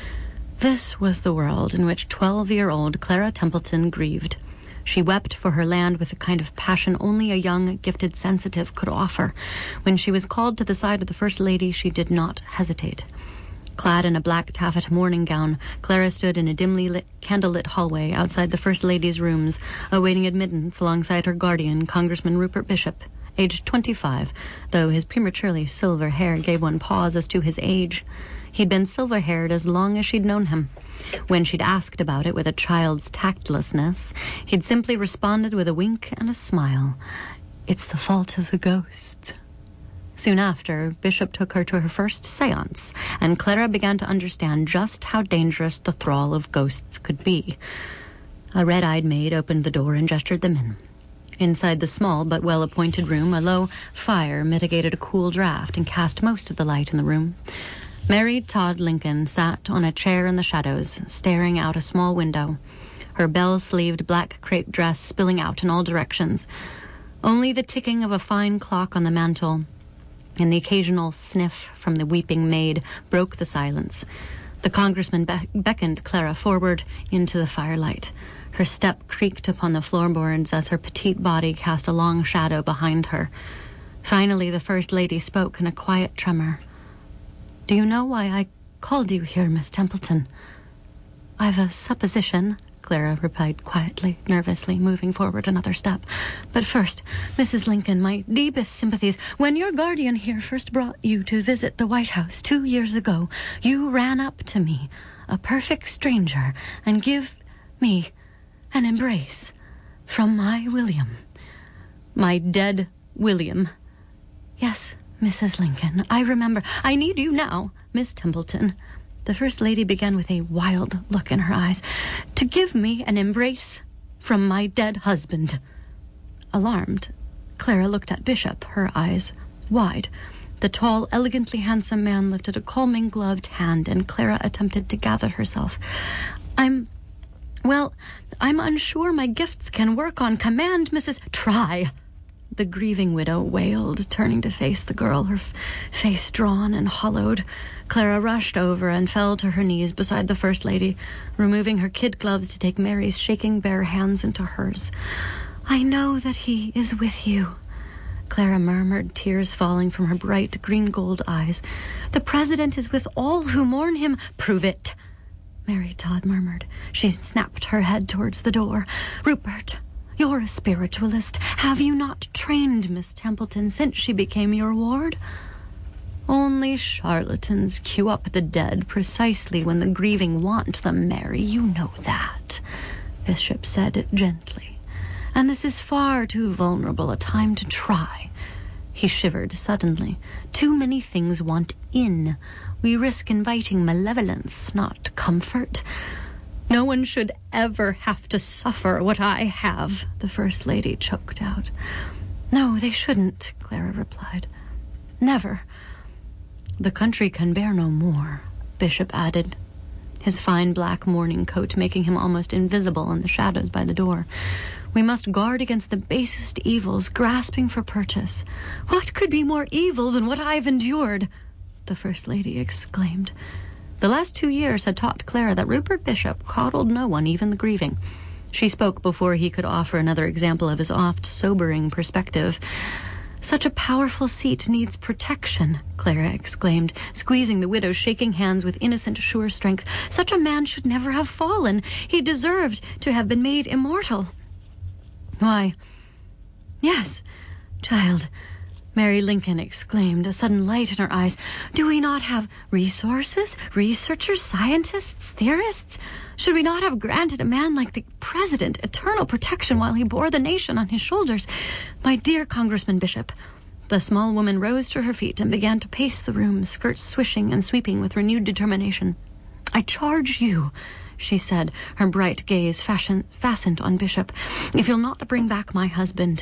This was the world in which twelve-year-old Clara Templeton grieved. She wept for her land with the kind of passion only a young, gifted sensitive could offer. When she was called to the side of the First Lady, she did not hesitate. Clad in a black taffeta morning gown, Clara stood in a dimly lit, candlelit hallway outside the First Lady's rooms, awaiting admittance alongside her guardian, Congressman Rupert Bishop, aged twenty-five, though his prematurely silver hair gave one pause as to his age. He'd been silver-haired as long as she'd known him. When she'd asked about it with a child's tactlessness, he'd simply responded with a wink and a smile. "It's the fault of the ghosts." Soon after, Bishop took her to her first seance, and Clara began to understand just how dangerous the thrall of ghosts could be. A red-eyed maid opened the door and gestured them in. Inside the small but well-appointed room, a low fire mitigated a cool draft and cast most of the light in the room. Mary Todd Lincoln sat on a chair in the shadows, staring out a small window, her bell-sleeved black crepe dress spilling out in all directions. Only the ticking of a fine clock on the mantel and the occasional sniff from the weeping maid broke the silence. The congressman be- beckoned Clara forward into the firelight. Her step creaked upon the floorboards as her petite body cast a long shadow behind her. Finally, the First Lady spoke in a quiet tremor. "Do you know why I called you here, Miss Templeton?" "I've a supposition," Clara replied quietly, nervously, moving forward another step. "But first, Missus Lincoln, my deepest sympathies. When your guardian here first brought you to visit the White House two years ago, you ran up to me, a perfect stranger, and give me an embrace from my William. My dead William. Yes, Missus Lincoln, I remember. I need you now, Miss Templeton. The First Lady began with a wild look in her eyes. To give me an embrace from my dead husband. Alarmed, Clara looked at Bishop, her eyes wide. The tall, elegantly handsome man lifted a calming gloved hand, and Clara attempted to gather herself. I'm... Well, I'm unsure my gifts can work on command, Missus Try! The grieving widow wailed, turning to face the girl, her f- face drawn and hollowed. Clara rushed over and fell to her knees beside the First Lady, removing her kid gloves to take Mary's shaking bare hands into hers. I know that he is with you, Clara murmured, tears falling from her bright green-gold eyes. The President is with all who mourn him. Prove it, Mary Todd murmured. She snapped her head towards the door. Rupert, you're a spiritualist. Have you not trained Miss Templeton since she became your ward? Only charlatans queue up the dead precisely when the grieving want them, Mary. You know that, Bishop said gently. And this is far too vulnerable a time to try. He shivered suddenly. Too many things want in. We risk inviting malevolence, not comfort. No one should ever have to suffer what I have, the First Lady choked out. No, they shouldn't, Clara replied. Never. The country can bear no more, Bishop added, his fine black mourning coat making him almost invisible in the shadows by the door. We must guard against the basest evils grasping for purchase. What could be more evil than what I've endured? The First Lady exclaimed. The last two years had taught Clara that Rupert Bishop coddled no one, even the grieving. She spoke before he could offer another example of his oft-sobering perspective. Such a powerful seat needs protection, Clara exclaimed, squeezing the widow's shaking hands with innocent, sure strength. Such a man should never have fallen. He deserved to have been made immortal. Why, yes, child, Mary Lincoln exclaimed, a sudden light in her eyes. Do we not have resources, researchers, scientists, theorists? Should we not have granted a man like the President eternal protection while he bore the nation on his shoulders? My dear Congressman Bishop. The small woman rose to her feet and began to pace the room, skirts swishing and sweeping with renewed determination. I charge you, she said, her bright gaze fashion, fastened on Bishop, if you'll not bring back my husband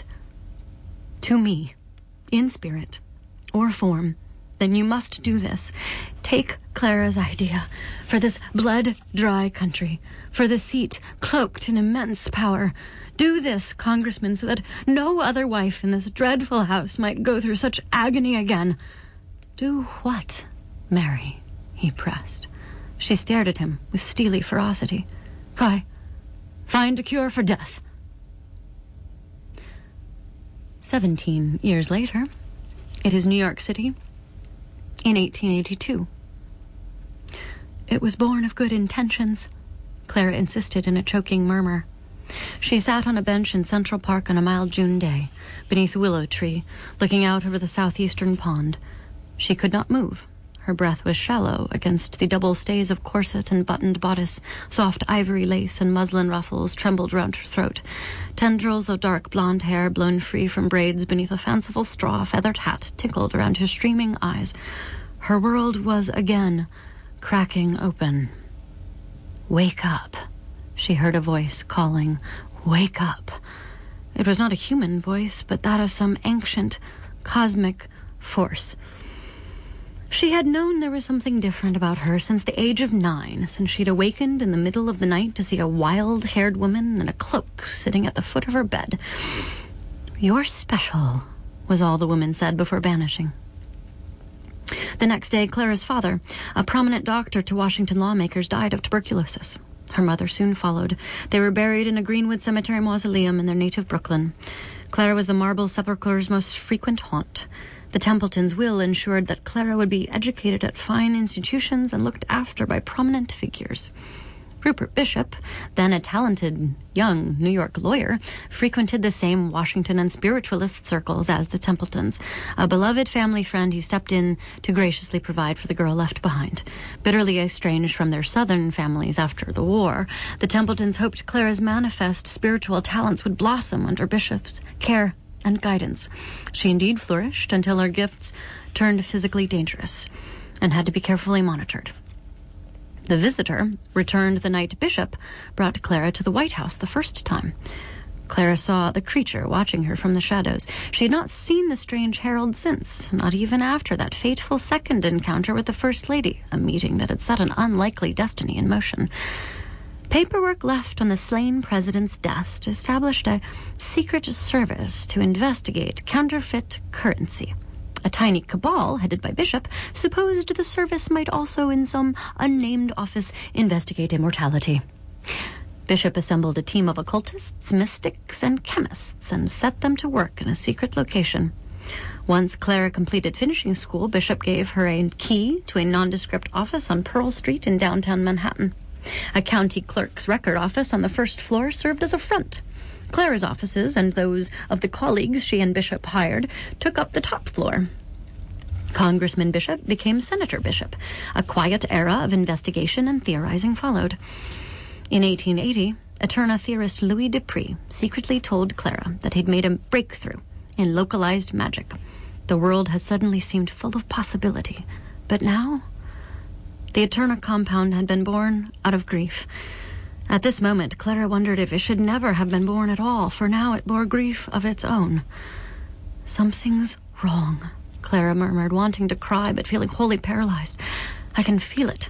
to me, in spirit or form, then you must do this. Take Clara's idea for this blood-dry country, for the seat cloaked in immense power. Do this, Congressman, so that no other wife in this dreadful house might go through such agony again. Do what, Mary? He pressed. She stared at him with steely ferocity. Why, find a cure for death. Seventeen years later, it is New York City in eighteen eighty-two. It was born of good intentions, Clara insisted in a choking murmur. She sat on a bench in Central Park on a mild June day, beneath a willow tree, looking out over the southeastern pond. She could not move. Her breath was shallow against the double stays of corset and buttoned bodice. Soft ivory lace and muslin ruffles trembled round her throat. Tendrils of dark blonde hair blown free from braids beneath a fanciful straw feathered hat tinkled around her streaming eyes. Her world was again cracking open. Wake up, she heard a voice calling. Wake up. It was not a human voice, but that of some ancient, cosmic force. She had known there was something different about her since the age of nine, since she'd awakened in the middle of the night to see a wild-haired woman in a cloak sitting at the foot of her bed. You're special, was all the woman said before vanishing. The next day, Clara's father, a prominent doctor to Washington lawmakers, died of tuberculosis. Her mother soon followed. They were buried in a Greenwood Cemetery mausoleum in their native Brooklyn. Clara was the marble sepulchre's most frequent haunt. The Templetons' will ensured that Clara would be educated at fine institutions and looked after by prominent figures. Rupert Bishop, then a talented young New York lawyer, frequented the same Washington and spiritualist circles as the Templetons. A beloved family friend, he stepped in to graciously provide for the girl left behind. Bitterly estranged from their southern families after the war, the Templetons hoped Clara's manifest spiritual talents would blossom under Bishop's care and guidance. She indeed flourished until her gifts turned physically dangerous and had to be carefully monitored. The visitor, returned the night Bishop, brought Clara to the White House the first time. Clara saw the creature watching her from the shadows. She had not seen the strange herald since, not even after that fateful second encounter with the First Lady, a meeting that had set an unlikely destiny in motion. Paperwork left on the slain president's desk established a secret service to investigate counterfeit currency. A tiny cabal, headed by Bishop, supposed the service might also, in some unnamed office, investigate immortality. Bishop assembled a team of occultists, mystics, and chemists and set them to work in a secret location. Once Clara completed finishing school, Bishop gave her a key to a nondescript office on Pearl Street in downtown Manhattan. A county clerk's record office on the first floor served as a front. Clara's offices and those of the colleagues she and Bishop hired took up the top floor. Congressman Bishop became Senator Bishop. A quiet era of investigation and theorizing followed. In eighteen eighty, Eterna theorist Louis Dupree secretly told Clara that he'd made a breakthrough in localized magic. The world has suddenly seemed full of possibility. But now, the Eterna compound had been born out of grief. At this moment, Clara wondered if it should never have been born at all, for now it bore grief of its own. Something's wrong, Clara murmured, wanting to cry but feeling wholly paralyzed. I can feel it.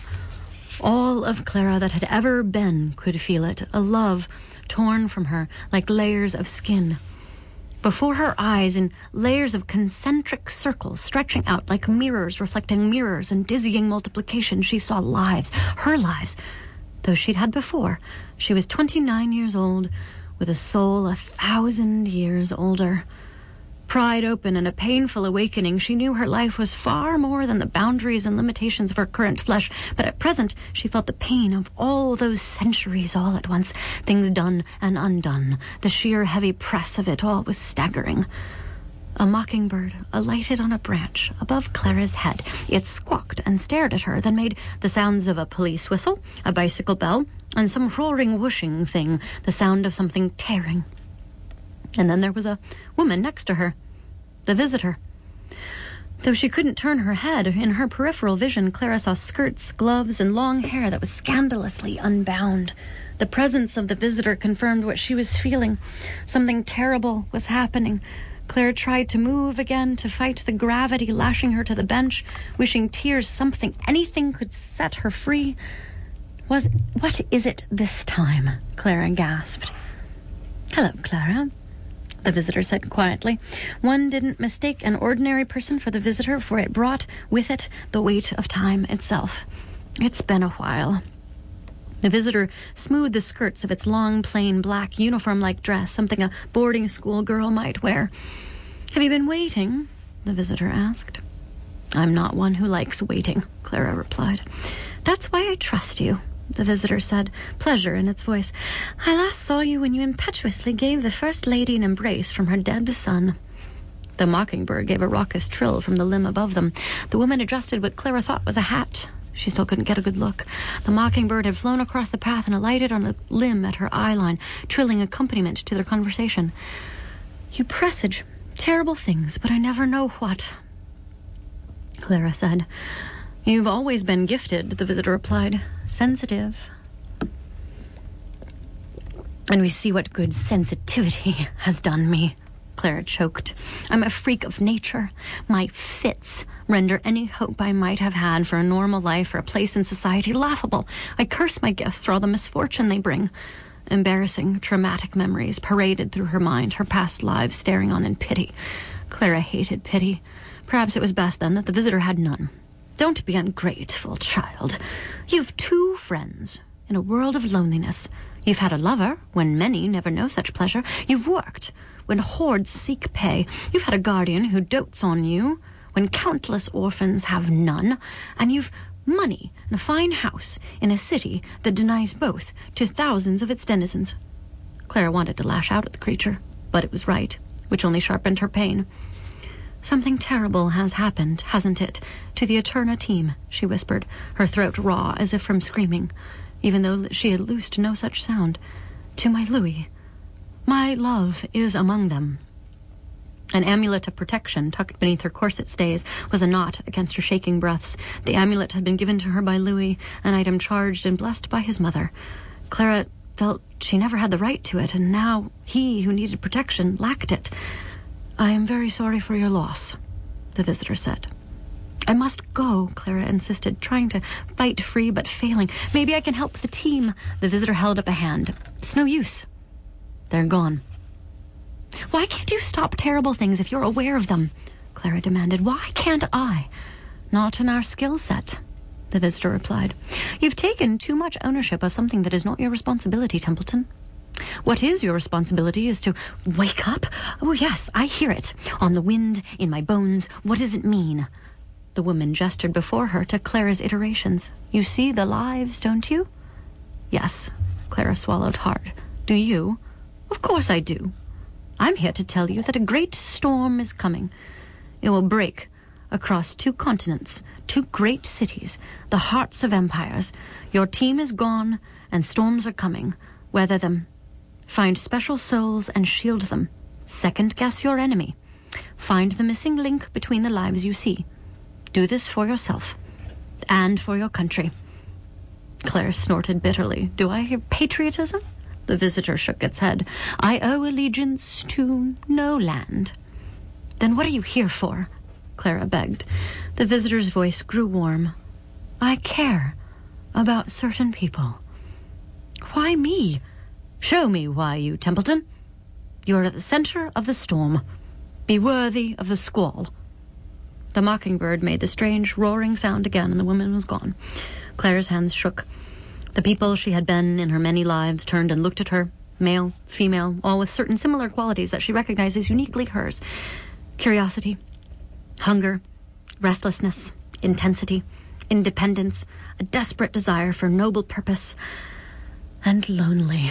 All of Clara that had ever been could feel it, a love torn from her like layers of skin. Before her eyes, in layers of concentric circles stretching out like mirrors reflecting mirrors and dizzying multiplication, she saw lives, her lives. Though she'd had before, she was twenty-nine years old, with a soul a thousand years older. Pried open in a painful awakening, she knew her life was far more than the boundaries and limitations of her current flesh, but at present she felt the pain of all those centuries all at once, things done and undone. The sheer heavy press of it all was staggering. A mockingbird alighted on a branch above Clara's head. It squawked and stared at her, then made the sounds of a police whistle, a bicycle bell, and some roaring whooshing thing, the sound of something tearing. And then there was a woman next to her, the visitor. Though she couldn't turn her head, in her peripheral vision, Clara saw skirts, gloves, and long hair that was scandalously unbound. The presence of the visitor confirmed what she was feeling. Something terrible was happening. Clara tried to move again, to fight the gravity lashing her to the bench, wishing tears, something, anything could set her free. Was, what is it this time? Clara gasped. Hello, Clara, the visitor said quietly. One didn't mistake an ordinary person for the visitor, for it brought with it the weight of time itself. It's been a while. The visitor smoothed the skirts of its long, plain, black, uniform-like dress, something a boarding school girl might wear. Have you been waiting? The visitor asked. I'm not one who likes waiting, Clara replied. That's why I trust you, the visitor said, pleasure in its voice. I last saw you when you impetuously gave the First Lady an embrace from her dead son. The mockingbird gave a raucous trill from the limb above them. The woman adjusted what Clara thought was a hat. She still couldn't get a good look. The mockingbird had flown across the path and alighted on a limb at her eye line, trilling accompaniment to their conversation. You presage terrible things, but I never know what, Clara said. You've always been gifted, the visitor replied. Sensitive. And we see what good sensitivity has done me, Clara choked. I'm a freak of nature. My fits render any hope I might have had for a normal life or a place in society laughable. I curse my gifts for all the misfortune they bring. Embarrassing, traumatic memories paraded through her mind, her past lives staring on in pity. Clara hated pity. Perhaps it was best, then, that the visitor had none. Don't be ungrateful, child. You've two friends in a world of loneliness. You've had a lover, when many never know such pleasure. You've worked, when hordes seek pay. You've had a guardian who dotes on you, when countless orphans have none. And you've money and a fine house in a city that denies both to thousands of its denizens. Clara wanted to lash out at the creature, but it was right, which only sharpened her pain. Something terrible has happened, hasn't it, to the Eterna team, she whispered, her throat raw as if from screaming, even though she had loosed no such sound. To my Louis. My love is among them. An amulet of protection tucked beneath her corset stays was a knot against her shaking breaths. The amulet had been given to her by Louis, an item charged and blessed by his mother. Clara felt she never had the right to it, and now he, who needed protection, lacked it. "I am very sorry for your loss," the visitor said. "I must go," Clara insisted, trying to fight free but failing. "Maybe I can help the team." The visitor held up a hand. "It's no use. They're gone." "Why can't you stop terrible things if you're aware of them?" Clara demanded. "Why can't I?" "Not in our skill set," the visitor replied. "You've taken too much ownership of something that is not your responsibility, Templeton. What is your responsibility is to wake up. Oh, yes, I hear it. On the wind, in my bones. What does it mean?" The woman gestured before her to Clara's iterations. "You see the lives, don't you?" "Yes," Clara swallowed hard. "Do you?" "Of course I do. I'm here to tell you that a great storm is coming. It will break across two continents, two great cities, the hearts of empires. Your team is gone, and storms are coming. Weather them. Find special souls and shield them. Second-guess your enemy. Find the missing link between the lives you see. Do this for yourself and for your country." Claire snorted bitterly. "Do I hear patriotism?" The visitor shook its head. "I owe allegiance to no land." "Then what are you here for?" Clara begged. The visitor's voice grew warm. "I care about certain people." "Why me?" "Show me why, you Templeton. You're at the center of the storm. Be worthy of the squall." The mockingbird made the strange roaring sound again, and the woman was gone. Claire's hands shook. The people she had been in her many lives turned and looked at her, male, female, all with certain similar qualities that she recognized as uniquely hers. Curiosity, hunger, restlessness, intensity, independence, a desperate desire for noble purpose, and lonely.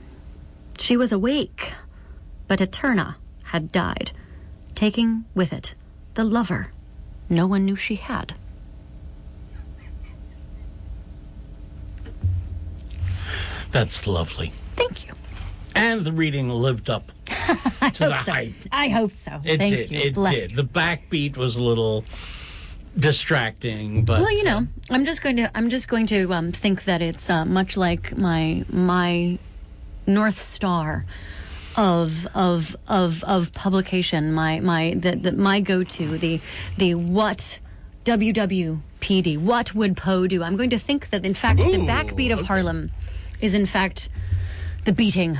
She was awake, but Eterna had died, taking with it the lover no one knew she had. That's lovely. Thank you. And the reading lived up I to the hope so. hype. I hope so. It Thank did. you. It Bless did. you. The backbeat was a little distracting, but Well, you know, I'm just going to I'm just going to um, think that it's uh, much like my my North Star of of of of publication. My my the, the my go-to the the what W W P D. What would Poe do? I'm going to think that in fact the Ooh, backbeat of okay. Harlem is in fact the beating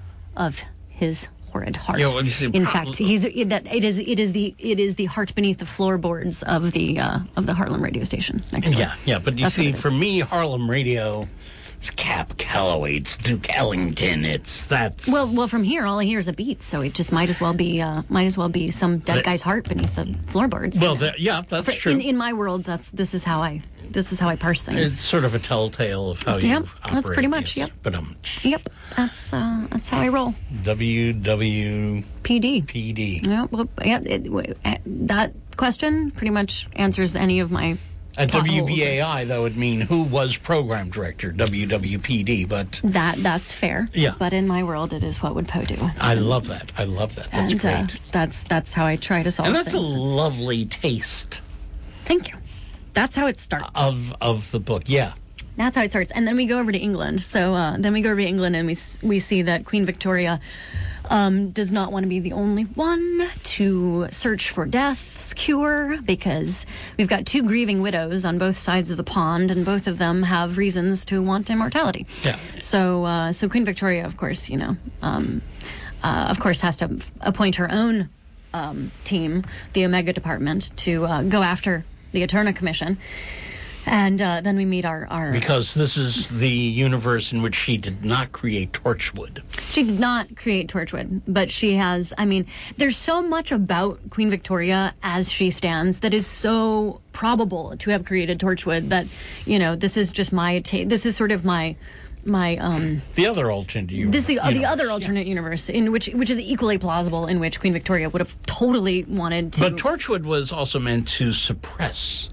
of his horrid heart. Yeah, well, you see, in prob- fact, he's that it is it is the it is the heart beneath the floorboards of the uh, of the Harlem radio station next door. yeah, yeah. But you That's what see, it is. for me, Harlem radio, it's Cap Calloway, it's Duke Ellington, it's that's Well, well, from here, all I hear is a beat, so it just might as well be uh, might as well be some dead But- guy's heart beneath the floorboards. well, you know. that, yeah, that's For- true. in in my world, that's this is how I this is how I parse things. It's sort of a telltale of how Yep, you that's operate. pretty much, yes. yep. But um, Yep, that's uh, that's how I roll. W W P D. P D. Yeah, well, yeah, it, w- uh, that question pretty much answers any of my At plot W holes. B A I, that would mean who was program director, W W P D, but That that's fair. Yeah. But in my world, it is what would Poe do. I love that. I love that. That's and great. Uh, that's that's how I try to solve and that's things. a lovely taste Thank you. That's how it starts. of of the book. Yeah. That's how it starts, and then we go over to England. So uh, then we go over to England, and we s- we see that Queen Victoria um, does not want to be the only one to search for death's cure, because we've got two grieving widows on both sides of the pond, and both of them have reasons to want immortality. Yeah. So uh, so Queen Victoria, of course, you know, um, uh, of course, has to f- appoint her own um, team, the Omega Department, to uh, go after the Eterna Commission. And uh, then we meet our, our... Because this is the universe in which she did not create Torchwood. She did not create Torchwood, but she has... I mean, there's so much about Queen Victoria as she stands that is so probable to have created Torchwood that, you know, this is just my... Ta- this is sort of my... my um The other alternate universe. this is the, uh, the universe, other yeah. alternate universe in which which is equally plausible, in which Queen Victoria would have totally wanted to... But Torchwood was also meant to suppress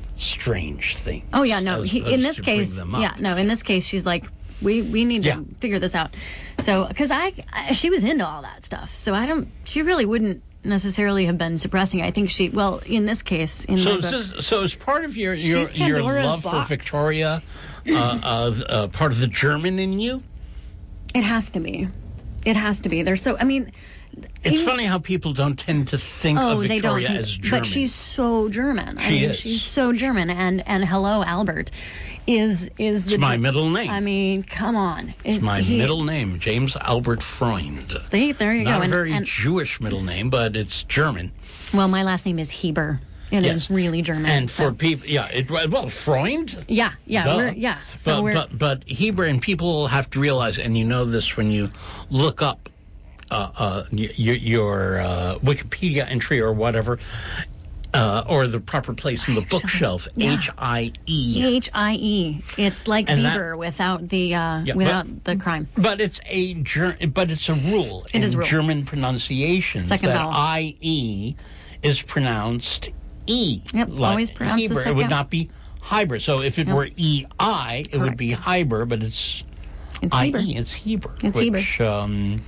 strange things. Oh yeah, no. as He, in opposed this to bring case, them up. yeah, no. In this case, she's like, we we need to Yeah. figure this out. So, because I, I, she was into all that stuff, so I don't. She really wouldn't necessarily have been suppressing. I think she, well, in this case, in So, my book, is this, so is part of your your, She's your Pandora's love box. for Victoria uh, uh, uh, part of the German in you? it has to be. It has to be. There's so, I mean... It's even- funny how people don't tend to think Oh, of they don't. Victoria think- as German. But she's so German. I She mean, is. She's so German. And and hello, Albert, is is the It's my Ger- middle name. I mean, come on. Is My he- middle name, James Albert Freund. See, there you Not go. a And- very and- Jewish middle name, but it's German. Well, my last name is Heber. It Yes. is really German. And so- for people, yeah, it, well, Freund. yeah, yeah, Duh. we're, yeah. So but, we're but but Heber, and people have to realize, and you know this when you look up uh, uh, y- y- your uh, Wikipedia entry or whatever, uh, or the proper place in the bookshelf. yeah. H I E. H I E. It's like And that- Bieber without the uh, Yeah, without but- the crime. But it's a ger- but it's a rule It in is a rule. German pronunciations Second that vowel. I E is pronounced E. Yep, always pronounced the Heber. It second- would yep. not be Hyber. So if it Yep. were E I, it would be Correct. Hyber, but it's It's I Heber. E. It's Heber. It's which, Um,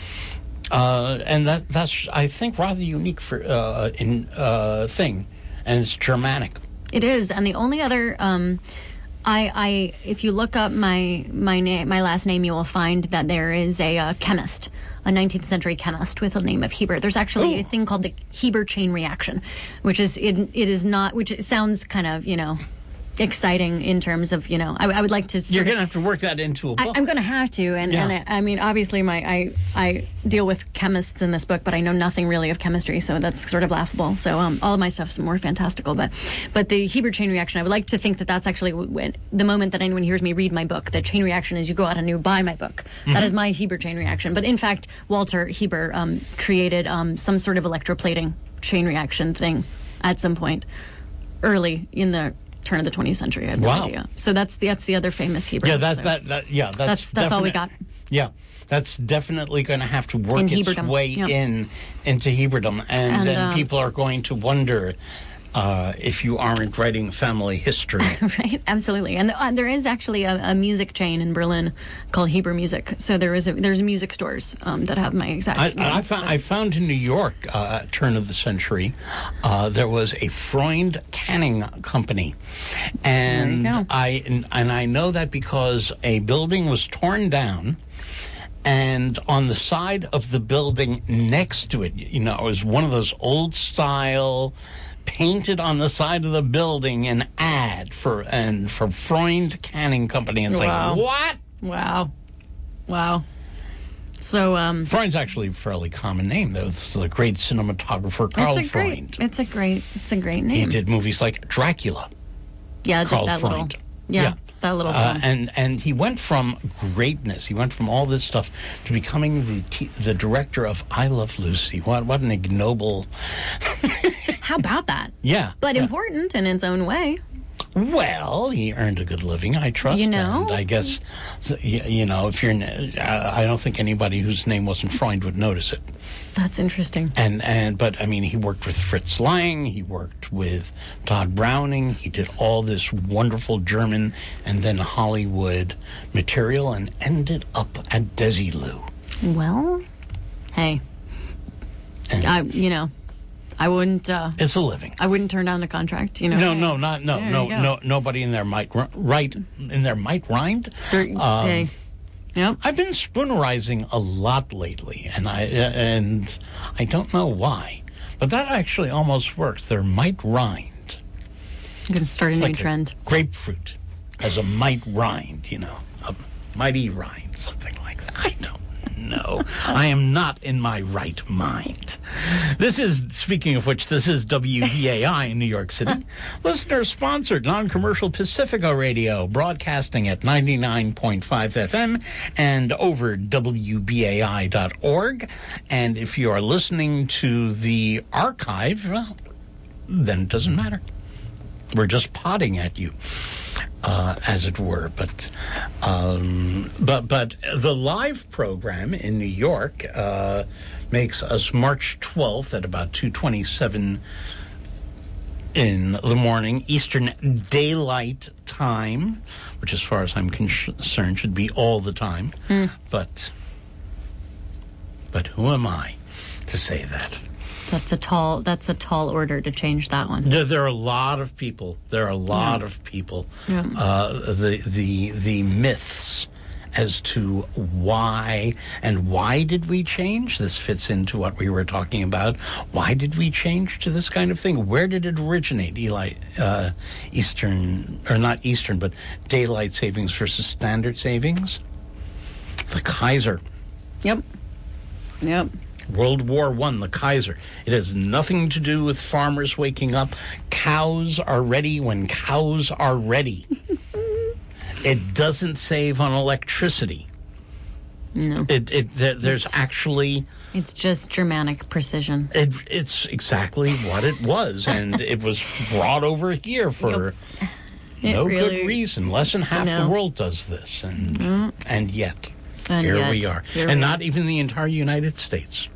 uh, and that that's I think rather unique for uh, in uh, thing, and it's Germanic. It is, and the only other, um, I, I, if you look up my my name, my last name, you will find that there is a uh, chemist, a nineteenth century chemist with the name of Heber. There's actually Oh. a thing called the Heber chain reaction, which is it, it is not, which it sounds kind of you know exciting in terms of you know I, I would like to. sort You're of- going to have to work that into a I, book. I'm going to have to, and, Yeah. and I, I mean, obviously, my I I deal with chemists in this book, but I know nothing really of chemistry, so that's sort of laughable. So um, all of my stuff's more fantastical, but but the Heber chain reaction, I would like to think that that's actually when, the moment that anyone hears me read my book. The chain reaction is you go out and you buy my book. Mm-hmm. That is my Heber chain reaction. But in fact, Walter Heber um, created um, some sort of electroplating chain reaction thing at some point early in the turn of the twentieth century. I have no Wow. idea. So that's the, that's the other famous Heber. Yeah, that, so. that, that, yeah, that's, That's- that's all we definite- got. Yeah, that's definitely going to have to work In its Heberdom, way yeah. in into Heberdom, and, And, then um, people are going to wonder uh, if you aren't writing family history. Right, absolutely, and uh, there is actually a, a music chain in Berlin called Heber Music. So there is a, there's music stores um, that have my exact. I, name. I, found, I found in New York, uh, at turn of the century, uh, there was a Freund canning company, and There you go. I and, and I know that because a building was torn down. And on the side of the building next to it, you know, it was one of those old style, painted on the side of the building, an ad for and for Freund Canning Company. And it's Wow. like, what? Wow, wow. So um, Freund's actually a fairly common name. That's the great cinematographer Karl it's a Freund. great, it's a great, it's a great He name. did movies like Dracula. yeah, did Karl that Freund. little, yeah, that little Uh, film. and and he went from greatness. He went from all this stuff to becoming the t- the director of I Love Lucy. What what an ignoble. How about that? Yeah, But yeah. important in its own way. Well, he earned a good living, I trust. You know? And I guess, so, you, you know, if you're, n- uh, I don't think anybody whose name wasn't Freund would notice it. That's interesting. And and but I mean, he worked with Fritz Lang. He worked with Todd Browning. He did all this wonderful German and then Hollywood material, and ended up at Desilu. Well, hey, And I you know, I wouldn't. Uh, it's a living. I wouldn't turn down the contract. You know. No, Hey, no, not no, there no, you go. no. Nobody in there might ri- write in there might rind. There- Um, hey. Yep. I've been spoonerizing a lot lately, and I and I don't know why, but that actually almost works. There might rind. I'm gonna start a It's new like trend. grapefruit as a might rind, you know, a mighty rind, something like that. I don't know. I am not in my right mind. This is, speaking of which, this is W B A I in New York City. Listener-sponsored, non-commercial Pacifico Radio, broadcasting at ninety-nine point five F M and over W B A I dot org. And if you are listening to the archive, well, then it doesn't matter. We're just potting at you, uh, as it were. But, um, but, but the live program in New York uh, makes us March twelfth at about two twenty-seven in the morning, Eastern Daylight Time, which, as far as I'm concerned, should be all the time. Mm. But, but who am I to say that? That's a tall. That's a tall order to change that one. There, there are a lot of people. There are a lot yeah. of people. Yeah. Uh, the the the myths as to why and why did we change? This fits into what we were talking about. Why did we change to this kind of thing? Where did it originate? Eli, uh, Eastern or not Eastern, but daylight savings versus standard savings. The Kaiser. Yep. Yep. World War One, the Kaiser. It has nothing to do with farmers waking up. Cows are ready when cows are ready. It doesn't save on electricity. No. It, it th- there's it's, actually... It's just Germanic precision. It, it's exactly what it was, and it was brought over here for yep. no really, good reason. Less than half no. the world does this, and mm. and yet, and here yet, we are. Here and we not are. even the entire United States.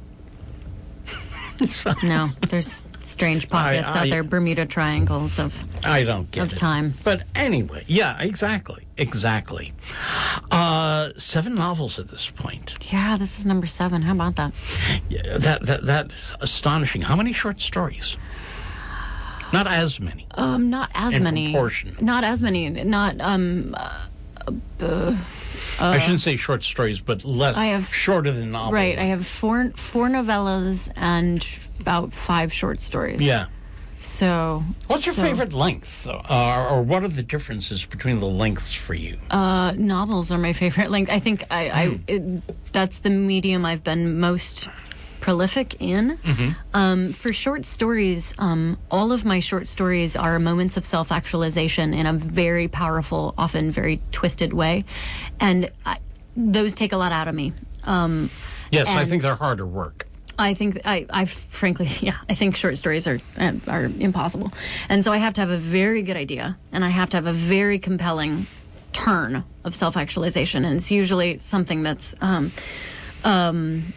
So, no, there's strange pockets I, I, out there, Bermuda Triangles of I don't get of it. time. But anyway, yeah, exactly, exactly. Uh, seven novels at this point. Yeah, this is number seven. How about that? Yeah, that that that's astonishing. How many short stories? Not as many. Um, not as in many. Proportion. Not as many. Not um. Uh, uh, Uh, I shouldn't say short stories, but less I have, shorter than novels. Right, I have four four novellas and about five short stories. Yeah. So, what's your so, favorite length, uh, or what are the differences between the lengths for you? Uh, novels are my favorite length. I think I, I mm. it, that's the medium I've been most prolific in. Mm-hmm. Um, for short stories, um, all of my short stories are moments of self-actualization in a very powerful, often very twisted way, and I, those take a lot out of me. Um, yes, I think they're harder work. I think I, I frankly, yeah, I think short stories are are impossible, and so I have to have a very good idea, and I have to have a very compelling turn of self-actualization, and it's usually something that's. Um, um,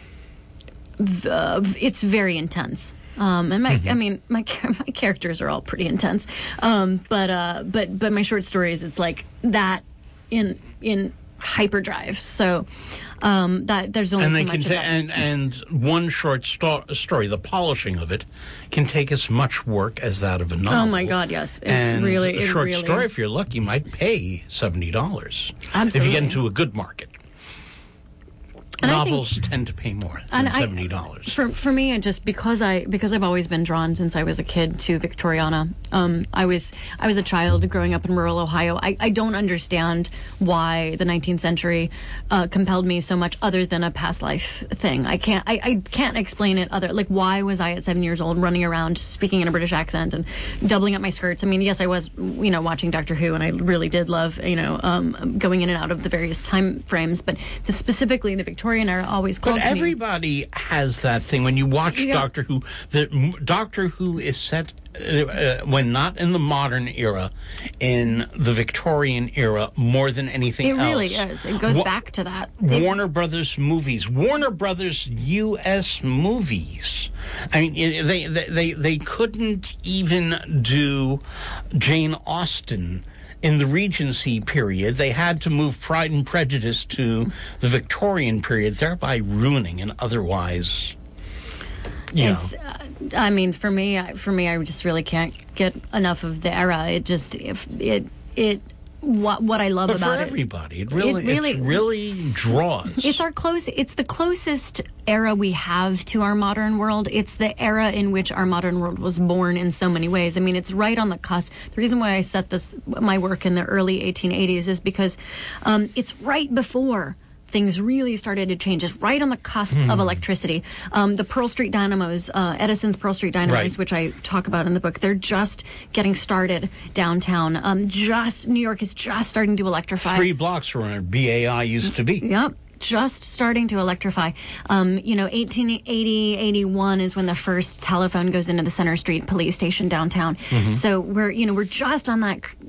The, it's very intense, um, and my, mm-hmm. I mean, my my characters are all pretty intense, um, but uh, but but my short stories, it's like that in in hyperdrive. So um, that there's only and so they much can of ta- that. And and one short sto- story, the polishing of it, can take as much work as that of a novel. Oh my God, yes, it's and really a it short really... story, if you're lucky, might pay seventy dollars. Absolutely, if you get into a good market. And Novels think, tend to pay more than seventy dollars. For for me, and just because I because I've always been drawn since I was a kid to Victoriana. Um, I was I was a child growing up in rural Ohio. I, I don't understand why the nineteenth century uh, compelled me so much, other than a past life thing. I can't I, I can't explain it. Other like why was I at seven years old running around speaking in a British accent and doubling up my skirts? I mean, yes, I was you know watching Doctor Who, and I really did love you know um, going in and out of the various time frames, but the, specifically the Victorian era always called But to me. everybody has that thing. When you watch yeah. Doctor Who, the Doctor Who is set uh, uh, when not in the modern era, in the Victorian era more than anything it else. It really is. It goes Wa- back to that. Warner it, Brothers movies, Warner Brothers U S movies. I mean, it, they, they they they couldn't even do Jane Austen. In the Regency period, they had to move Pride and Prejudice to the Victorian period, thereby ruining an otherwise, you it's, know. Uh, I mean, for me, for me, I just really can't get enough of the era. It just, if it, it, what what I love but about for it. everybody, it really, it really, it really draws. It's our close. It's the closest era we have to our modern world. It's the era in which our modern world was born in so many ways. I mean, it's right on the cusp. The reason why I set this my work in the early eighteen eighties is because um, it's right before things really started to change. It's right on the cusp mm. of electricity. Um, the Pearl Street Dynamos, uh, Edison's Pearl Street Dynamos, right. which I talk about in the book, they're just getting started downtown. Um, just New York is just starting to electrify. Three blocks from where B A I used to be. Yep. Just starting to electrify. Um, you know, eighteen eighty, eighty-one is when the first telephone goes into the Center Street police station downtown. Mm-hmm. So we're, you know, we're just on that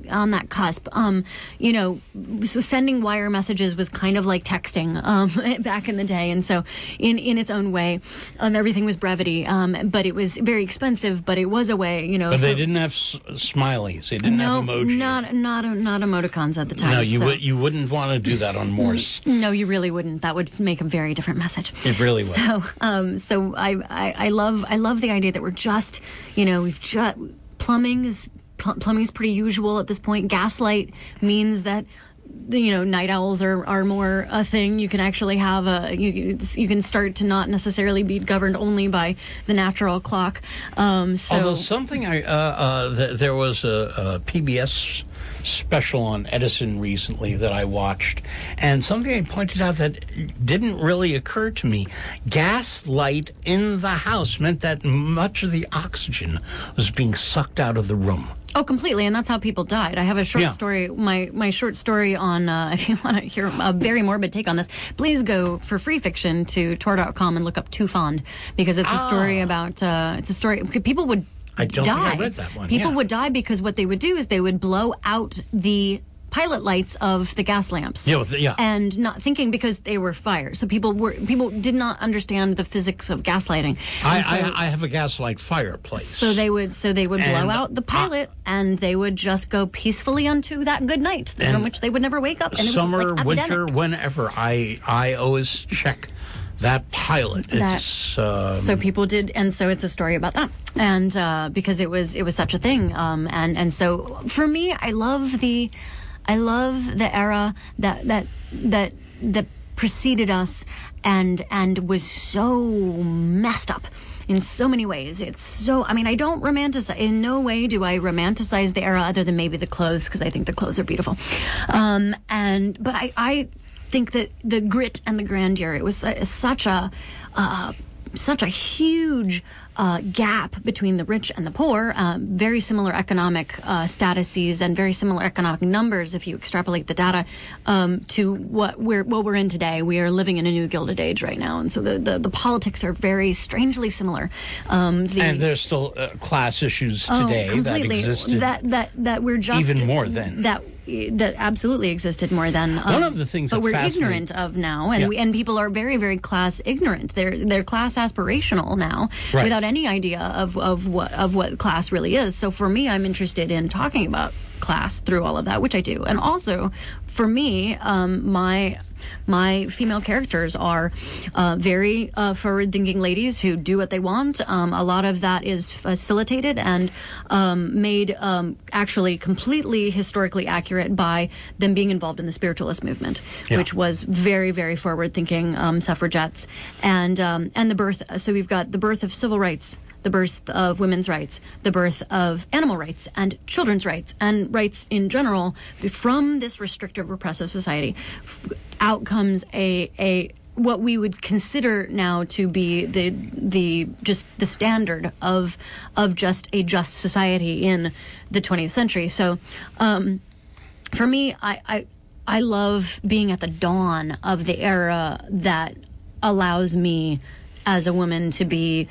on that cusp. Um, you know, so sending wire messages was kind of like texting um, back in the day, and so in in its own way, um, everything was brevity. Um, but it was very expensive. But it was a way, you know. But so, they didn't have s- smileys. They didn't no, have emoji. not not not emoticons at the time. No, you so. would you wouldn't want to do that on Morse. No, you really wouldn't. That would make a very different message. It really would. So, um, so I, I, I love, I love the idea that we're just, you know, we've just plumbing is pl- plumbing is pretty usual at this point. Gaslight means that, you know, night owls are, are more a thing. You can actually have a you you can start to not necessarily be governed only by the natural clock. Um, so Although something I uh, uh, th- there was a, a P B S special on Edison recently that I watched, and something I pointed out that didn't really occur to me: gas light in the house meant that much of the oxygen was being sucked out of the room. Oh, completely, and that's how people died. I have a short Yeah. story, my my short story on, uh, if you want to hear a very morbid take on this, please go for free fiction to tor dot com and look up Too Fond, because it's a story Ah. about, uh, it's a story, people would I don't die. think I read that one, People yeah. would die because what they would do is they would blow out the pilot lights of the gas lamps. Yeah, with the- yeah. And not thinking because they were fire. So people were people did not understand the physics of gaslighting. I, And so- I, I have a gaslight fireplace. so they would, so they would blow And out the I- pilot, and they would just go peacefully unto that good night, And from which they would never wake up. And it Summer, was like winter, epidemic. whenever, I I always check that pilot. That- It's um, So people did, and so it's a story about that, and uh, because it was it was such a thing, um, and and so for me, I love the, I love the era that that that that preceded us, and and was so messed up in so many ways. It's so, I mean, I don't romanticize, in no way do I romanticize the era other than maybe the clothes, because I think the clothes are beautiful. Um, and, but I, I think that the grit and the grandeur, it was uh, such a, uh, such a huge uh, gap between the rich and the poor, um, very similar economic uh, statuses and very similar economic numbers if you extrapolate the data um, to what we're what we're in today. We are living in a new Gilded Age right now, and so the, the, the politics are very strangely similar. Um, the, and there's still uh, class issues oh, today that completely. existed. That that that we're just even more then. that. That absolutely existed more than um, One of the things but that we're fascinate- ignorant of now, and Yeah. we, and people are very very class ignorant. They're they're class aspirational now, Right. without any idea of of what of what class really is. So for me, I'm interested in talking about class through all of that, which I do, and also for me, um, my. My female characters are uh, very uh, forward-thinking ladies who do what they want. Um, a lot of that is facilitated and um, made um, actually completely historically accurate by them being involved in the spiritualist movement, Yeah. which was very, very forward-thinking um, suffragettes, and um, and the birth. So we've got the birth of civil rights, the birth of women's rights, the birth of animal rights and children's rights and rights in general from this restrictive, repressive society. F- out comes a a what we would consider now to be the the just the standard of of just a just society in the twentieth century. So, um, for me, I, I I love being at the dawn of the era that allows me as a woman to be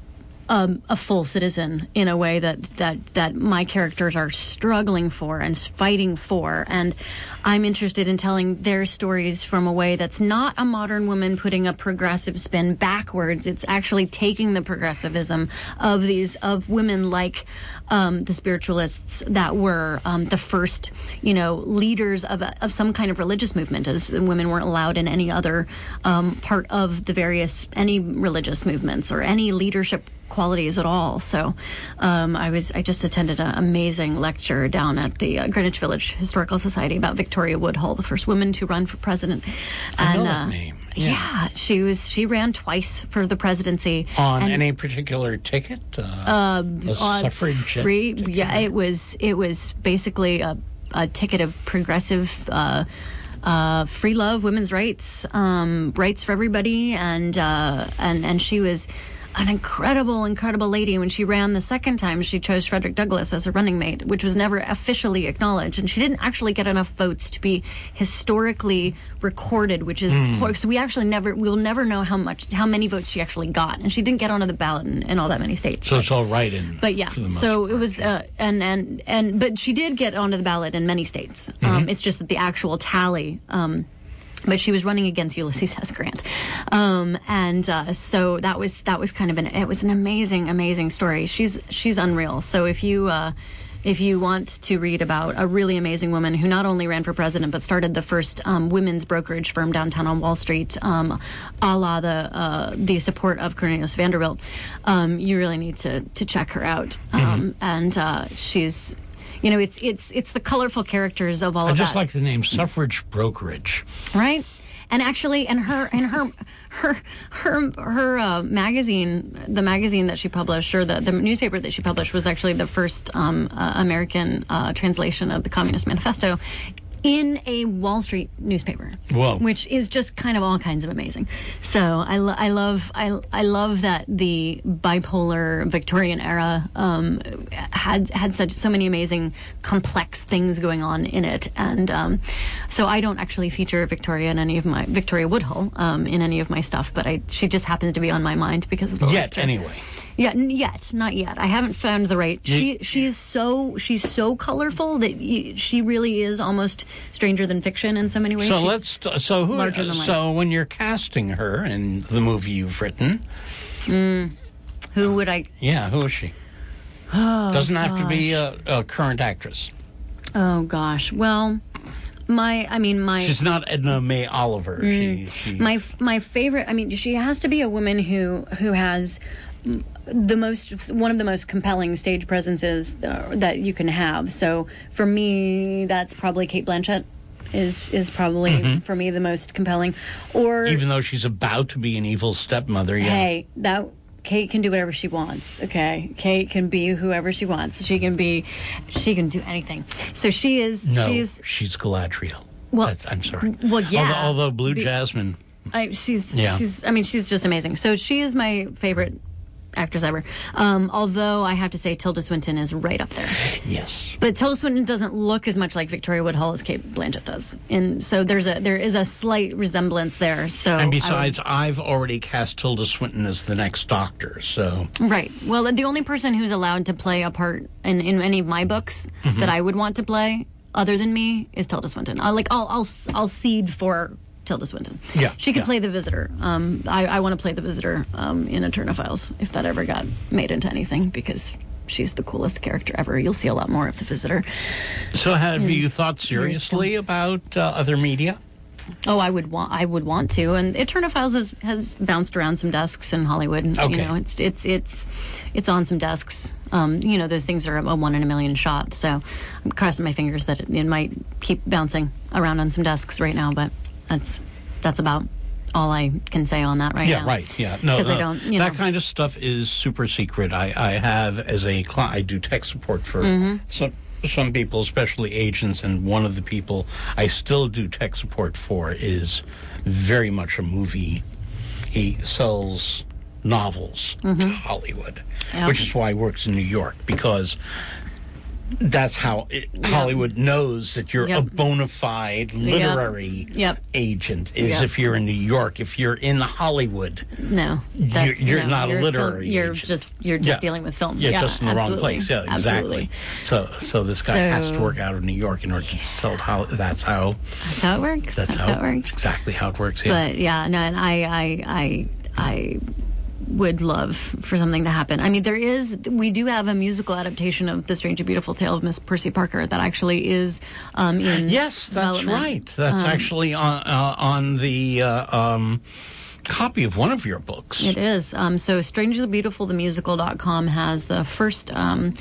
Um, a full citizen in a way that, that, that my characters are struggling for and fighting for. And I'm interested in telling their stories from a way that's not a modern woman putting a progressive spin backwards. It's actually taking the progressivism of these, of women like um, the spiritualists that were um, the first, you know, leaders of, a, of some kind of religious movement, as women weren't allowed in any other um, part of the various, any religious movements or any leadership qualities at all. So um, I was I just attended an amazing lecture down at the uh, Greenwich Village Historical Society about Victoria Woodhull, the first woman to run for president. I know and that uh, name. Yeah. Yeah. she was she ran twice for the presidency. On and, any particular ticket? Uh, a uh, suffrage free ticket? yeah it was it was basically a, a ticket of progressive uh, uh, free love, women's rights, um, rights for everybody, and uh, and and she was an incredible, incredible lady. When she ran the second time, she chose Frederick Douglass as her running mate, which was never officially acknowledged. And she didn't actually get enough votes to be historically recorded, which is mm. so we actually never we'll never know how much how many votes she actually got. And she didn't get onto the ballot in, in all that many states. So but, it's all right in. But yeah, so it was uh, and and and but she did get onto the ballot in many states. Mm-hmm. Um, it's just that the actual tally. Um, But she was running against Ulysses S. Grant, um, and uh, so that was that was kind of an it was an amazing amazing story. She's she's unreal. So if you uh, if you want to read about a really amazing woman who not only ran for president but started the first um, women's brokerage firm downtown on Wall Street, um, a la the uh, the support of Cornelius Vanderbilt, um, you really need to to check her out. Um, mm-hmm. And uh, she's. You know, it's it's it's the colorful characters of all I of that. I just like the name Suffrage Brokerage, right? And actually, and her and her her her her uh, magazine, the magazine that she published, or the, the newspaper that she published, was actually the first um, uh, American uh, translation of the Communist Manifesto in a Wall Street newspaper. Whoa. Which is just kind of all kinds of amazing. So I, lo- I love I, I love that the bipolar Victorian era um, had had such so many amazing complex things going on in it, and um, so I don't actually feature Victoria in any of my Victoria Woodhull um, in any of my stuff, but I she just happens to be on my mind because of the yet lecture. Anyway. Yeah, n- yet, not yet. I haven't found the right. She she's so she's so colorful that y- she really is almost stranger than fiction in so many ways. So she's let's so who larger than life. So when you're casting her in the movie you've written, mm, who would I? Yeah, who is she? Oh, Doesn't have gosh. to be a, a current actress. Oh gosh, well. My, I mean, my. She's not Edna May Oliver. Mm, she, she's, my my favorite. I mean, she has to be a woman who who has the most one of the most compelling stage presences uh, that you can have. So for me, that's probably Cate Blanchett. Is is probably mm-hmm. for me the most compelling. Or even though she's about to be an evil stepmother. Yeah. Hey, that. Kate can do whatever she wants, okay? Kate can be whoever she wants. She can be, she can do anything. So she is, no, she's... she's Galadriel. Well, That's, I'm sorry. Well, yeah. Although, although Blue be, Jasmine... I, she's, yeah. she's, I mean, she's just amazing. So she is my favorite actress ever. Um, although I have to say Tilda Swinton is right up there. Yes. But Tilda Swinton doesn't look as much like Victoria Woodhull as Cate Blanchett does. And so there's a there is a slight resemblance there. So And besides, would, I've already cast Tilda Swinton as the next Doctor, so... Right. Well, the only person who's allowed to play a part in, in any of my books mm-hmm. that I would want to play, other than me, is Tilda Swinton. I, like, I'll, I'll, I'll cede for Tilda Swinton. Yeah. She could yeah. play the Visitor. Um, I, I want to play the Visitor um, in Eterna Files, if that ever got made into anything, because she's the coolest character ever. You'll see a lot more of the Visitor. So have mm. you thought seriously about uh, other media? Oh, I would want. I would want to. And Eterna Files has, has bounced around some desks in Hollywood. Okay. You know, it's it's it's it's on some desks. Um, you know, those things are a one in a million shot. So I'm crossing my fingers that it, it might keep bouncing around on some desks right now. But that's that's about all I can say on that right yeah, now. Yeah, right. Yeah, no, no I don't, you that know. kind of stuff is super secret. I, I have as a client, I do tech support for mm-hmm. some some people, especially agents, and one of the people I still do tech support for is very much a movie. He sells novels mm-hmm. to Hollywood, yeah. which is why he works in New York, because that's how it, yep. Hollywood knows that you're yep. a bona fide literary yep. Yep. agent, is yep. if you're in New York. If you're in Hollywood, no, you're, you're no, not you're a literary film, You're agent. just you're just yeah. dealing with film. You're yeah, just in the absolutely. wrong place. Yeah, exactly. Absolutely. So so this guy so, has to work out of New York in order to sell to Hollywood. That's how. That's how it works. That's, that's how, how it works. Exactly how it works. Yeah. But yeah, no, and I I I I. would love for something to happen. I mean, there is, we do have a musical adaptation of The Strange and Beautiful Tale of Miss Percy Parker that actually is um, in Yes, that's right. That's um, actually on, uh, on the uh, um, copy of one of your books. It is. Um, so strangely beautiful the musical dot com has the first um,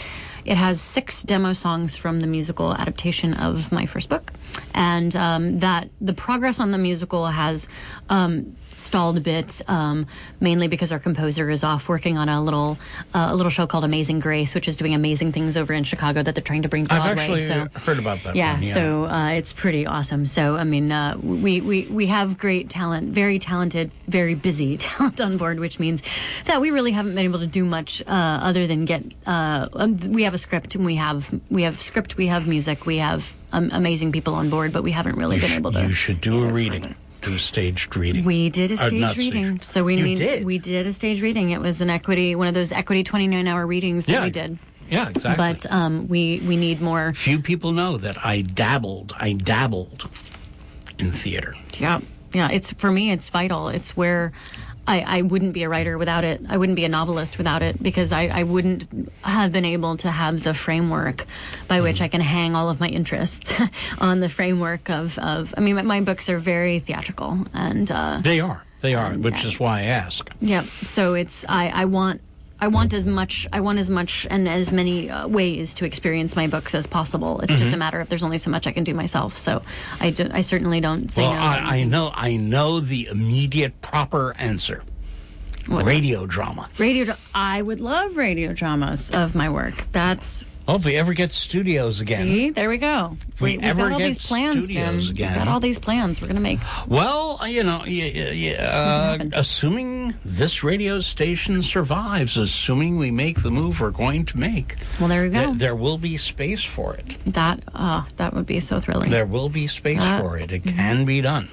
it has six demo songs from the musical adaptation of my first book, and um, that the progress on the musical has um, stalled a bit, um, mainly because our composer is off working on a little uh, a little show called Amazing Grace, which is doing amazing things over in Chicago that they're trying to bring Broadway. I've actually so, heard about that yeah, one, yeah. so uh, it's pretty awesome. So, I mean, uh, we, we, we have great talent, very talented, very busy talent on board, which means that we really haven't been able to do much uh, other than get, uh, um, we have a script, and we have, we have script, we have music, we have um, amazing people on board, but we haven't really You been sh- able to. You should do get a it reading. further. Do a staged reading. We did a Uh, stage not reading, staged. so we You need. did? We did a stage reading. It was an equity, one of those equity twenty-nine hour readings that Yeah. we did. Yeah, exactly. But um, we we need more. Few people know that I dabbled. I dabbled in theater. Yeah, yeah. It's for me. It's vital. It's where I, I wouldn't be a writer without it. I wouldn't be a novelist without it, because I, I wouldn't have been able to have the framework by which Mm-hmm. I can hang all of my interests on the framework of, of I mean, my, my books are very theatrical, and uh, They are. They are, Um, which yeah. is why I ask. yeah. So it's I, I want. I want as much. I want as much and as many uh, ways to experience my books as possible. It's Mm-hmm. just a matter of there's only so much I can do myself. So I, do, I certainly don't say Well, no. I, I know. I know the immediate proper answer. What? Radio drama. Radio. dra- I would love radio dramas of my work. That's Well, if we ever get studios again. see. There we go. we we've ever got all get these plans, Jim. studios We've again. got all these plans. We're gonna make. Well, you know, yeah, yeah, yeah, uh, assuming this radio station survives, assuming we make the move we're going to make, Well, there we go. th- there will be space for it. that. Uh, that would be so thrilling. There will be space Uh, for it. It can be done.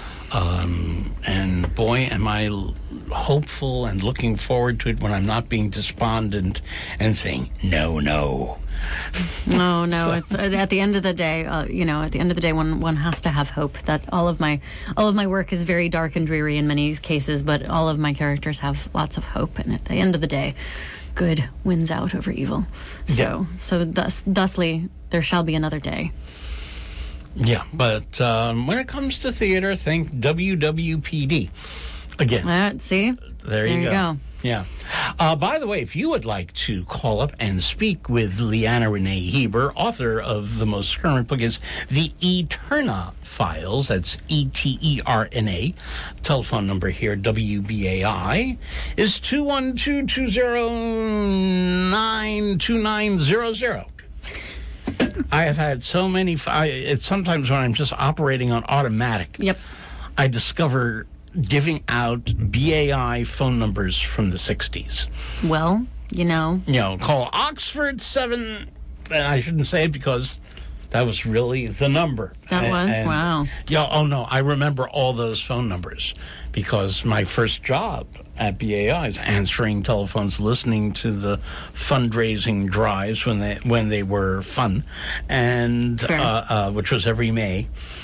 Um, and boy, am I l- hopeful and looking forward to it when I'm not being despondent and saying, no, no. No, no. So- It's uh, at the end of the day. Uh, you know, at the end of the day, one one has to have hope that all of my all of my work is very dark and dreary in many cases, but all of my characters have lots of hope. And at the end of the day, good wins out over evil. So, Yeah. so thus, thusly, there shall be another day. Yeah, but um, when it comes to theater, think W W P D. Again, Uh, see, there, you, you go. go. Yeah. Uh, by the way, if you would like to call up and speak with Leanna Renee Heber, author of the most current book is The Eterna Files. That's E T E R N A. Telephone number here, W B A I, is two one two, two zero nine, two nine zero zero. I have had so many. F- I, it's sometimes when I'm just operating on automatic, Yep. I discover giving out B A I phone numbers from the sixties. Well, you know, You know, call Oxford seven. And I shouldn't say it because that was really the number. That And- was? and- Wow. Yeah. Oh no, I remember all those phone numbers because my first job at B A I is answering telephones, listening to the fundraising drives when they when they were fun, and Sure. uh, uh, which was every May,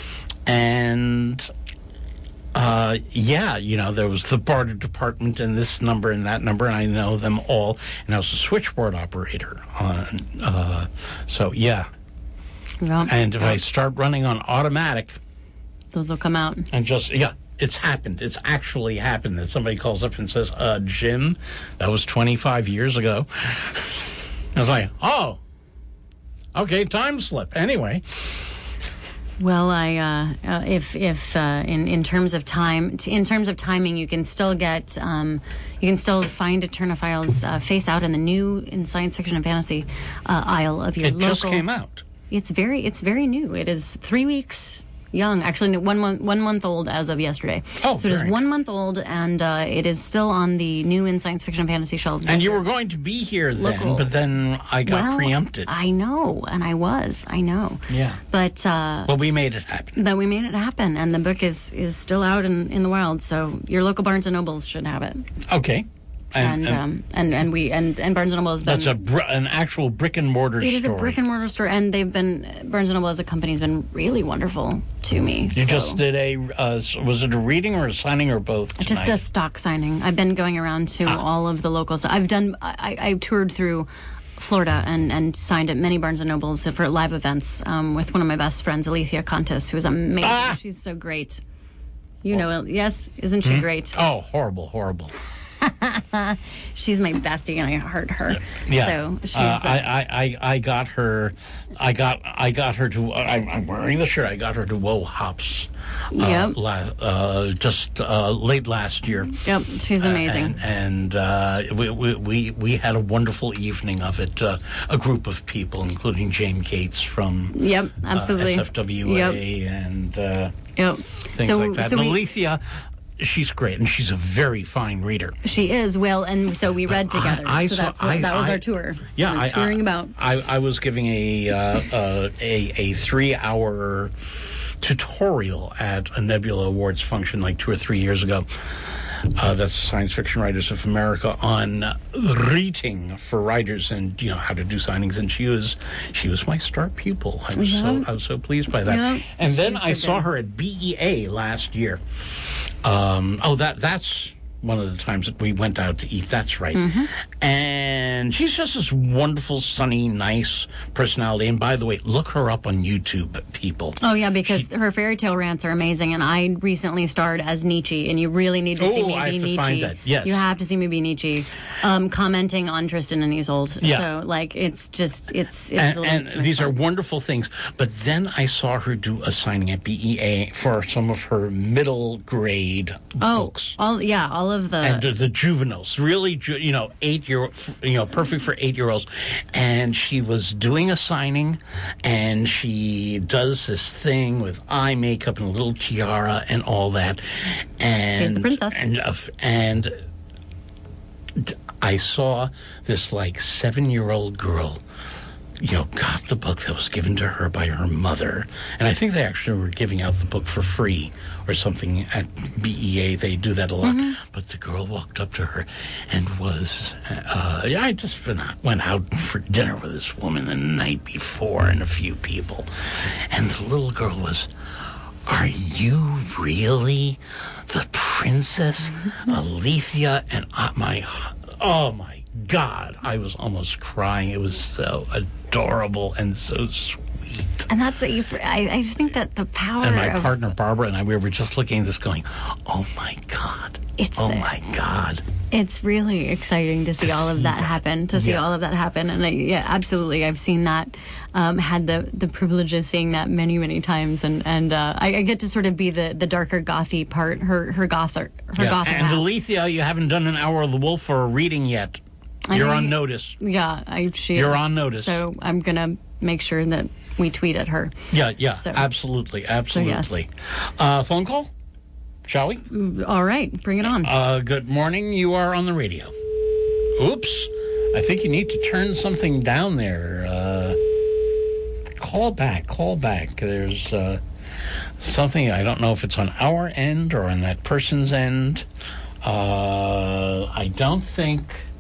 and. Uh, yeah, you know, there was the barter department and this number and that number, and I know them all. And I was a switchboard operator on, uh, so yeah. well, And if I start running on automatic those will come out. and just, yeah, it's happened. It's actually happened that somebody calls up and says, uh, Jim, that was twenty-five years ago. I was like, oh, okay, time slip. Anyway. Well, I uh, uh, if if uh, in in terms of time, t- in terms of timing, you can still get um, you can still find Eterna Files uh, face out in the new in science fiction and fantasy uh, aisle of your It local. just came out. It's very it's very new. It is three weeks young, actually no, one month one month old as of yesterday. Oh, so it is very one month old, and uh, it is still on the new in science fiction and fantasy shelves. And you were going to be here then, Local. but then I got well, preempted. I know, and I was, I know. Yeah. But uh, Well, we made it happen. that we made it happen, and the book is is still out in, in the wild. So your local Barnes and Nobles should have it, Okay. and and um, and and we and, and Barnes and Noble has been. that's a br- an actual brick and mortar It store. is a brick and mortar store, and they've been Barnes and Noble as a company has been really wonderful to me. You so. just did a uh, was it a reading or a signing or both? Just tonight? a stock signing. I've been going around to Ah. all of the locals. I've done. I, I toured through Florida and, and signed at many Barnes and Nobles for live events um, with one of my best friends, Alethea Contis, who's amazing. Ah. She's so great. You know, yes, isn't she great? Oh, horrible, horrible. She's my bestie, and I heard her. Yeah. So she's. Uh, uh, I, I, I, I got her. I got I got her to. I, I'm wearing the shirt. I got her to Woe Hops. Uh, Yep. la, uh, just uh, late last year. Yep, she's amazing. Uh, and and uh, we, we we we had a wonderful evening of it. Uh, a group of people, including Jane Gates from Yep, absolutely. uh, S F W A Yep. and uh, Yep. things so, like that. so and we, Alethea, she's great, and she's a very fine reader. she is well, and so we read together. I- I so saw- that's what, I- that was I- our tour. Yeah, I was I, touring I, about. I, I was giving a uh, uh, a a three hour tutorial at a Nebula Awards function like two or three years ago. Uh, that's Science Fiction Writers of America on reading for writers and you know how to do signings. And she was she was my star pupil. I was Yeah. so I was so pleased by that. Yeah, and then she's I so saw good. her at B E A last year. Um, oh, that that's one of the times that we went out to eat. That's right. Mm-hmm. And she's just this wonderful, sunny, nice personality. And by the way, look her up on YouTube, people. Oh yeah, because her fairy tale rants are amazing, and I recently starred as Nietzsche, and you really need to see Oh, me I be have to Nietzsche. find that. Yes. You have to see me be Nietzsche, um, commenting on Tristan and Isolde. Yeah. So like, it's just it's it's. And, a and little too these much are fun. wonderful things. But then I saw her do a signing at B E A for some of her middle grade oh books. all yeah all of the. And the, the juveniles, really, ju- you know, eight year, you know, perfect for eight year olds. And she was doing a signing, and she does this thing with eye makeup and a little tiara and all that. And She's the princess. And uh, and d- I saw this like seven year old girl. You know, got the book that was given to her by her mother. And I think they actually were giving out the book for free or something at B E A. They do that a lot. Mm-hmm. But the girl walked up to her and was, uh, yeah, I just been out, went out for dinner with this woman the night before and a few people. And the little girl was, are you really the princess Alethea? And I, my, oh my God, I was almost crying. It was so adorable and so sweet. And that's I, I just think that the power And my of partner Barbara and I, we were just looking at this going, oh my God. It's oh the- my God. it's really exciting to see all of see that that. happen. To see Yeah. all of that happen, and I, yeah, absolutely, I've seen that. Um, had the the privilege of seeing that many many times, and and uh, I, I get to sort of be the the darker gothy part, her her gother her Yeah. gother And half. Alethea, you haven't done an Hour of the Wolf or a reading yet. I You're know on you- notice. Yeah, I, she You're is. on notice. So I'm gonna make sure that we tweet at her. Yeah, yeah, So- absolutely, absolutely. Uh, phone call? Shall we? All right, bring it on. Uh, good morning. You are on the radio. Oops. I think you need to turn something down there. Uh, call back. Call back. There's uh, something. I don't know if it's on our end or on that person's end. Uh, I don't think.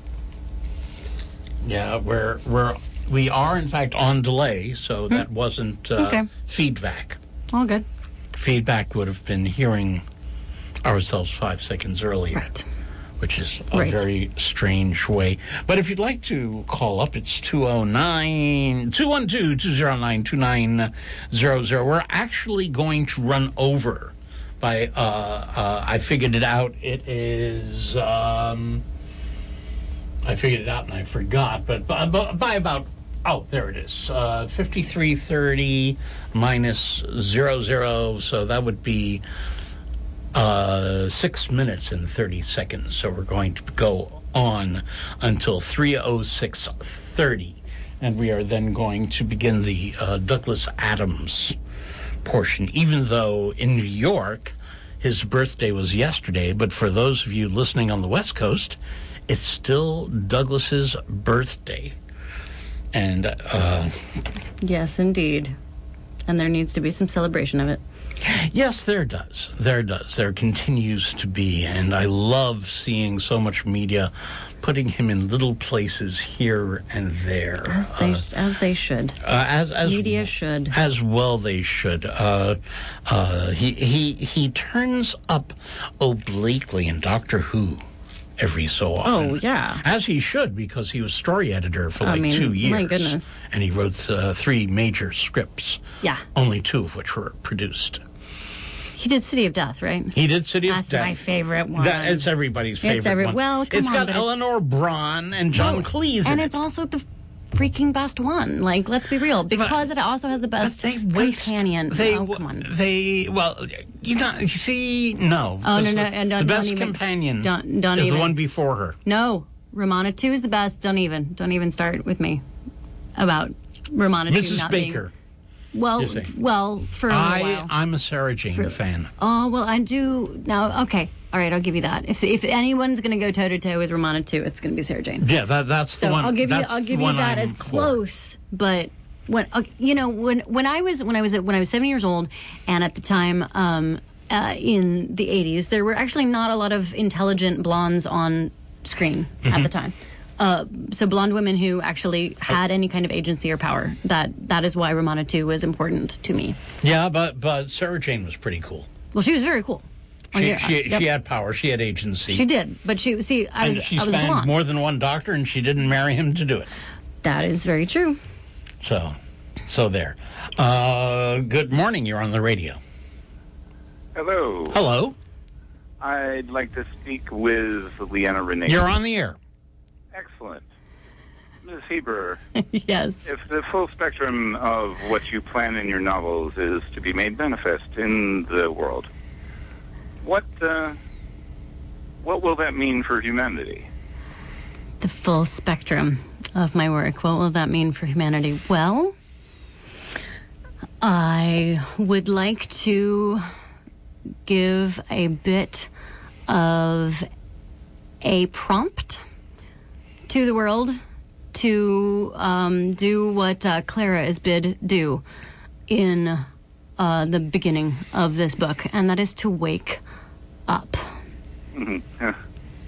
Yeah, we're we're we are in fact on delay, so that wasn't uh, Okay. feedback. All good. Feedback would have been hearing ourselves five seconds earlier, Right. which is a Right. very strange way. But if you'd like to call up, it's two oh nine, two one two, two oh nine, two nine zero zero. We're actually going to run over by, uh, uh, I figured it out. It is, um, I figured it out and I forgot, but by, by about, oh, there it is, uh, fifty-three thirty minus zero zero, so that would be uh, six minutes and thirty seconds. So we're going to go on until three oh six thirty, and we are then going to begin the uh, Douglas Adams portion, even though in New York his birthday was yesterday, but for those of you listening on the West Coast, it's still Douglas's birthday. And uh, Yes, indeed. And there needs to be some celebration of it. yes, there does. There does. There continues to be. And I love seeing so much media putting him in little places here and there. As they, Uh, as they should. uh, as, as Media should. As well they should. Uh, uh, he, he, he turns up obliquely in Doctor Who every so often. Oh, yeah. As he should, because he was story editor for I like mean, two my years. goodness. And he wrote uh, three major scripts. Yeah. Only two of which were produced. He did City of Death, right? He did City That's of Death. That's my favorite one. That, it's everybody's favorite it's every, one. Well, come it's on, got but Eleanor Braun and John well, Cleese and in it's it. also the freaking best one. Like, let's be real, because but, it also has the best they waste, companion. They, oh, come on. They, well, you know, you see, no. Oh, no, no, the, and don't, the best don't even, companion don't, don't is even. the one before her. No, Romana two is the best. Don't even, don't even start with me about Romana two Missus not Baker. being... Well, well, for a I, while. I'm a Sarah Jane for, fan. Oh, well, I do... Now, okay. All right, I'll give you that. If if anyone's going to go toe-to-toe with Romana two, it's going to be Sarah Jane. Yeah, that, that's so the one. I'll give you, I'll give you that I'm as close, for. but... When uh, you know when when I was when I was when I was seven years old, and at the time um, uh, in the eighties, there were actually not a lot of intelligent blondes on screen mm-hmm. at the time. Uh, so blonde women who actually had any kind of agency or power. That that is why Romana two was important to me. Yeah, but but Sarah Jane was pretty cool. Well, she was very cool. She, yeah, she, yep. she had power. She had agency. She did, but she see I was and she I was found blonde. more than one doctor, and she didn't marry him to do it. That is very true. So, so there. Uh, good morning. You're on the radio. Hello. Hello. I'd like to speak with Leanna Renee. You're on the air. Excellent. Miz Heber. Yes. If the full spectrum of what you plan in your novels is to be made manifest in the world, what uh, what will that mean for humanity? The full spectrum of my work. What will that mean for humanity? Well, I would like to give a bit of a prompt to the world to um, do what uh, Clara is bid do in uh, the beginning of this book, and that is to wake up. Mm-hmm. Yeah.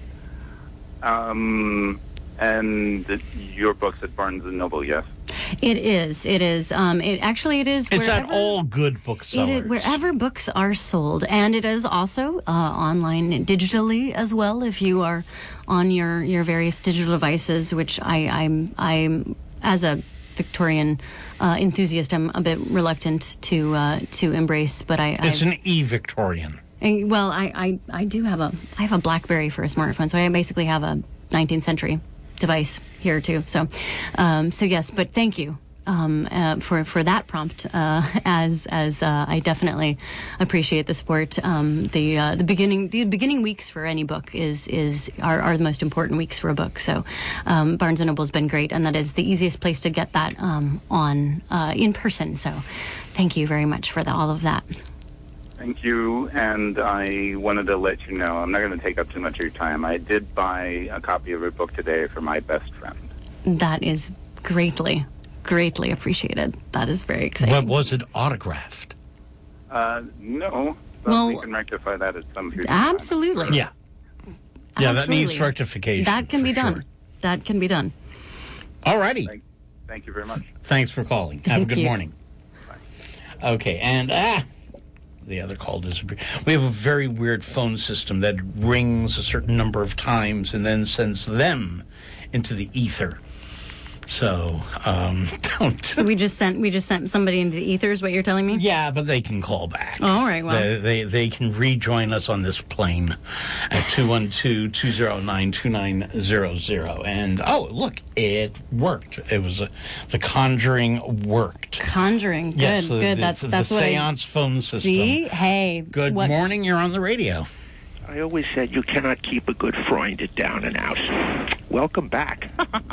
Um, and your book's at Barnes and Noble, yes? It is. It is. Um, it actually it is. It's wherever, at all good booksellers. It is, wherever books are sold, and it is also uh, online digitally as well. If you are on your, your various digital devices, which I, I'm I'm as a Victorian uh, enthusiast, I'm a bit reluctant to uh, to embrace. But I. It's I've, an e-Victorian. I, well, I, I I do have a I have a BlackBerry for a smartphone, so I basically have a nineteenth century device here too. So, um, so yes, but thank you um, uh, for for that prompt. Uh, as as uh, I definitely appreciate the support. Um, the uh, the beginning the beginning weeks for any book is is are, are the most important weeks for a book. So, um, Barnes and Noble has been great, and that is the easiest place to get that um, on uh, in person. So, thank you very much for the, all of that. Thank you, and I wanted to let you know, I'm not going to take up too much of your time. I did buy a copy of your book today for my best friend. That is greatly, greatly appreciated. That is very exciting. But was it autographed? Uh, no, but well, we can rectify that at some future absolutely. time. Yeah. Yeah, absolutely. that needs rectification. That can be sure. done. That can be done. All righty. Thank, thank you very much. Thanks for calling. Thank Have a good you. morning. Bye. Okay, and ah, the other call disappeared. We have a very weird phone system that rings a certain number of times and then sends them into the ether. So, um, don't. So we just sent we just sent somebody into the ether, is what you're telling me? Yeah, but they can call back. Oh, all right, well. They, they, they can rejoin us on this plane at two one two, two zero nine, two nine zero zero. And, oh, look, it worked. It was, a, the Conjuring worked. Conjuring. Good, yes, good. The, that's the, that's the what seance I, phone system. See? Hey. Good what, morning, you're on the radio. I always said you cannot keep a good Freund down and out. Welcome back.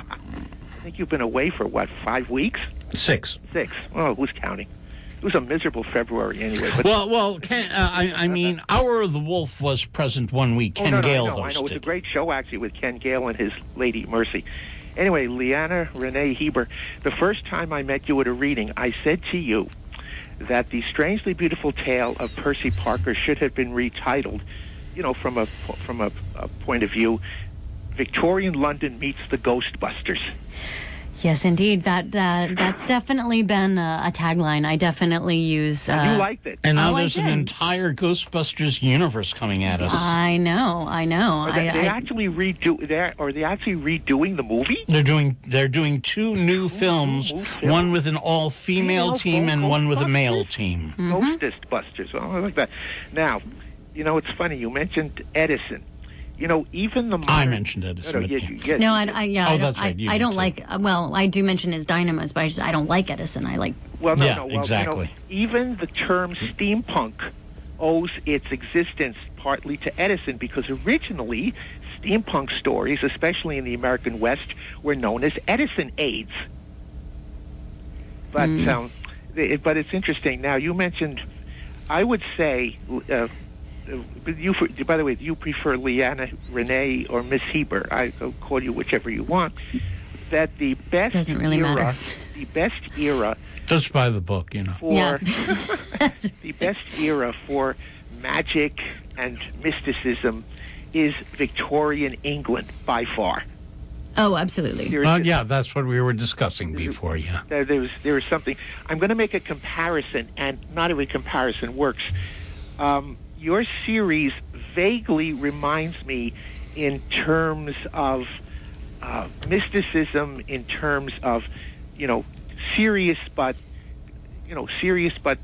I think you've been away for, what, five weeks? Six. Six. Oh, who's counting? It was a miserable February anyway. But well, well, Ken, uh, I, I mean, Hour of the Wolf was present one week. Ken oh, no, no, Gale I know, hosted. I know. It was a great show, actually, with Ken Gale and his lady, Mercy. Anyway, Leanna Renee Heber, the first time I met you at a reading, I said to you that the strangely beautiful tale of Percy Parker should have been retitled, you know, from a from a, a point of view, Victorian London meets the Ghostbusters. Yes, indeed. That that that's definitely been a, a tagline. I definitely use. And uh, you liked it. And now Oh, I there's an did. entire Ghostbusters universe coming at us. I know, I know. Are they, I, they I, actually redo. They are they actually redoing the movie? They're doing they're doing two new films, new films. one with an all-female Female team and one with a male Ghostbusters? team. Ghostbusters. Busters. Oh, I like that. Now, you know, it's funny. You mentioned Edison. You know, even the modern, I mentioned Edison. No, no, yes, you- yes, no, you I, did. I yeah. Oh, I don't, that's right, I, you I did don't too. like. Well, I do mention his dynamos, but I just I don't like Edison. I like. Well, no, Yeah, no. Well, exactly. You know, even the term steampunk owes its existence partly to Edison because originally steampunk stories, especially in the American West, were known as Edison aids. But Mm. um, it, but it's interesting. Now you mentioned, I would say, uh, you. By the way, do you prefer Leanna Renee or Miss Heber? I, I'll call you whichever you want. That the best Doesn't really era, matter. the best era Just buy the book, you know. for Yeah. the best era for magic and mysticism is Victorian England by far. Oh, absolutely. There is Well, just- yeah, that's what we were discussing before, yeah. there, there was there was something. I'm going to make a comparison, and not every comparison works. Um, your series vaguely reminds me, in terms of uh, mysticism, in terms of, you know, serious but, you know, serious but.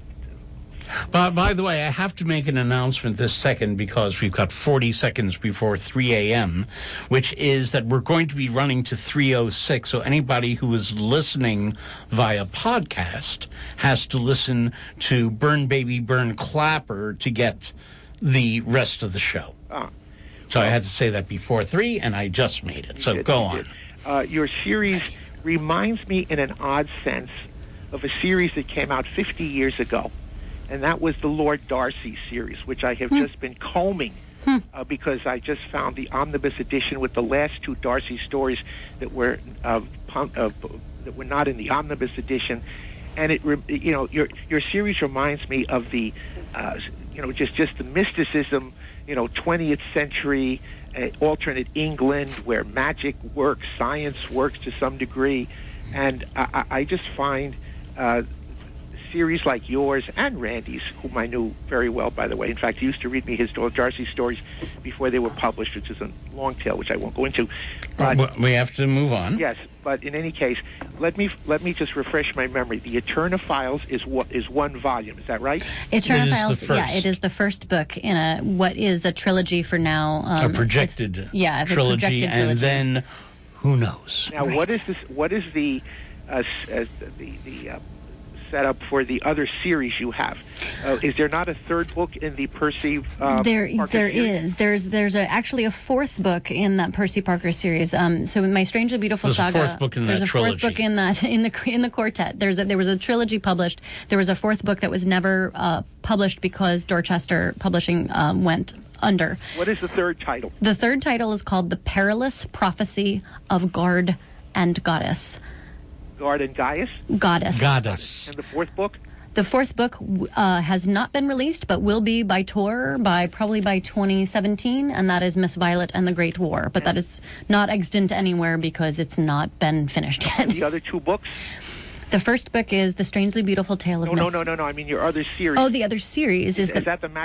But by the way, I have to make an announcement this second because we've got forty seconds before three a.m., which is that we're going to be running to three oh six. So anybody who is listening via podcast has to listen to Burn Baby Burn Clapper to get the rest of the show. Ah. So I had to say that before three, and I just made it. So did, go you on. did. Uh, your series reminds me, in an odd sense, of a series that came out fifty years ago. And that was the Lord Darcy series, which I have just been combing uh, because I just found the omnibus edition with the last two Darcy stories that were uh, pun- uh, that were not in the omnibus edition. And it, re- you know, your your series reminds me of the, uh, you know, just just the mysticism, you know, twentieth century uh, alternate England where magic works, science works to some degree, and I, I I just find. Uh, series like yours and Randy's, whom I knew very well, by the way. In fact, he used to read me his Darcy stories before they were published, which is a long tail, which I won't go into. But, Well, we have to move on. yes, but in any case, let me let me just refresh my memory. The Eterna Files is what is one volume. Is that right? Eterna It is the Files, yeah, first. it is the first book in a what is a trilogy for now. Um, a projected yeah, a trilogy, projected and trilogy. then who knows? Now, Right. what is this? What is the uh, s- uh, the the uh, setup for the other series you have? Uh, is there not a third book in the Percy? Uh, There, Parker there series? is. There's, there's a, actually a fourth book in that Percy Parker series. Um, so in my Strangely Beautiful There's a Saga, fourth book in there's that a trilogy. fourth book in that in the in the quartet. There's a, there was a trilogy published. There was a fourth book that was never uh, published because Dorchester Publishing um, went under. What is the third title? The third title is called The Perilous Prophecy of Guard and Goddess. Guard and Gaius. Goddess. Goddess. And the fourth book? The fourth book uh, has not been released, but will be by Tor by probably by twenty seventeen, and that is Miss Violet and the Great War. But that is not extant anywhere because it's not been finished yet. The other two books? The first book is The Strangely Beautiful Tale of No, no, Miss. no, no, no. I mean your other series. Oh, the other series is, is the that the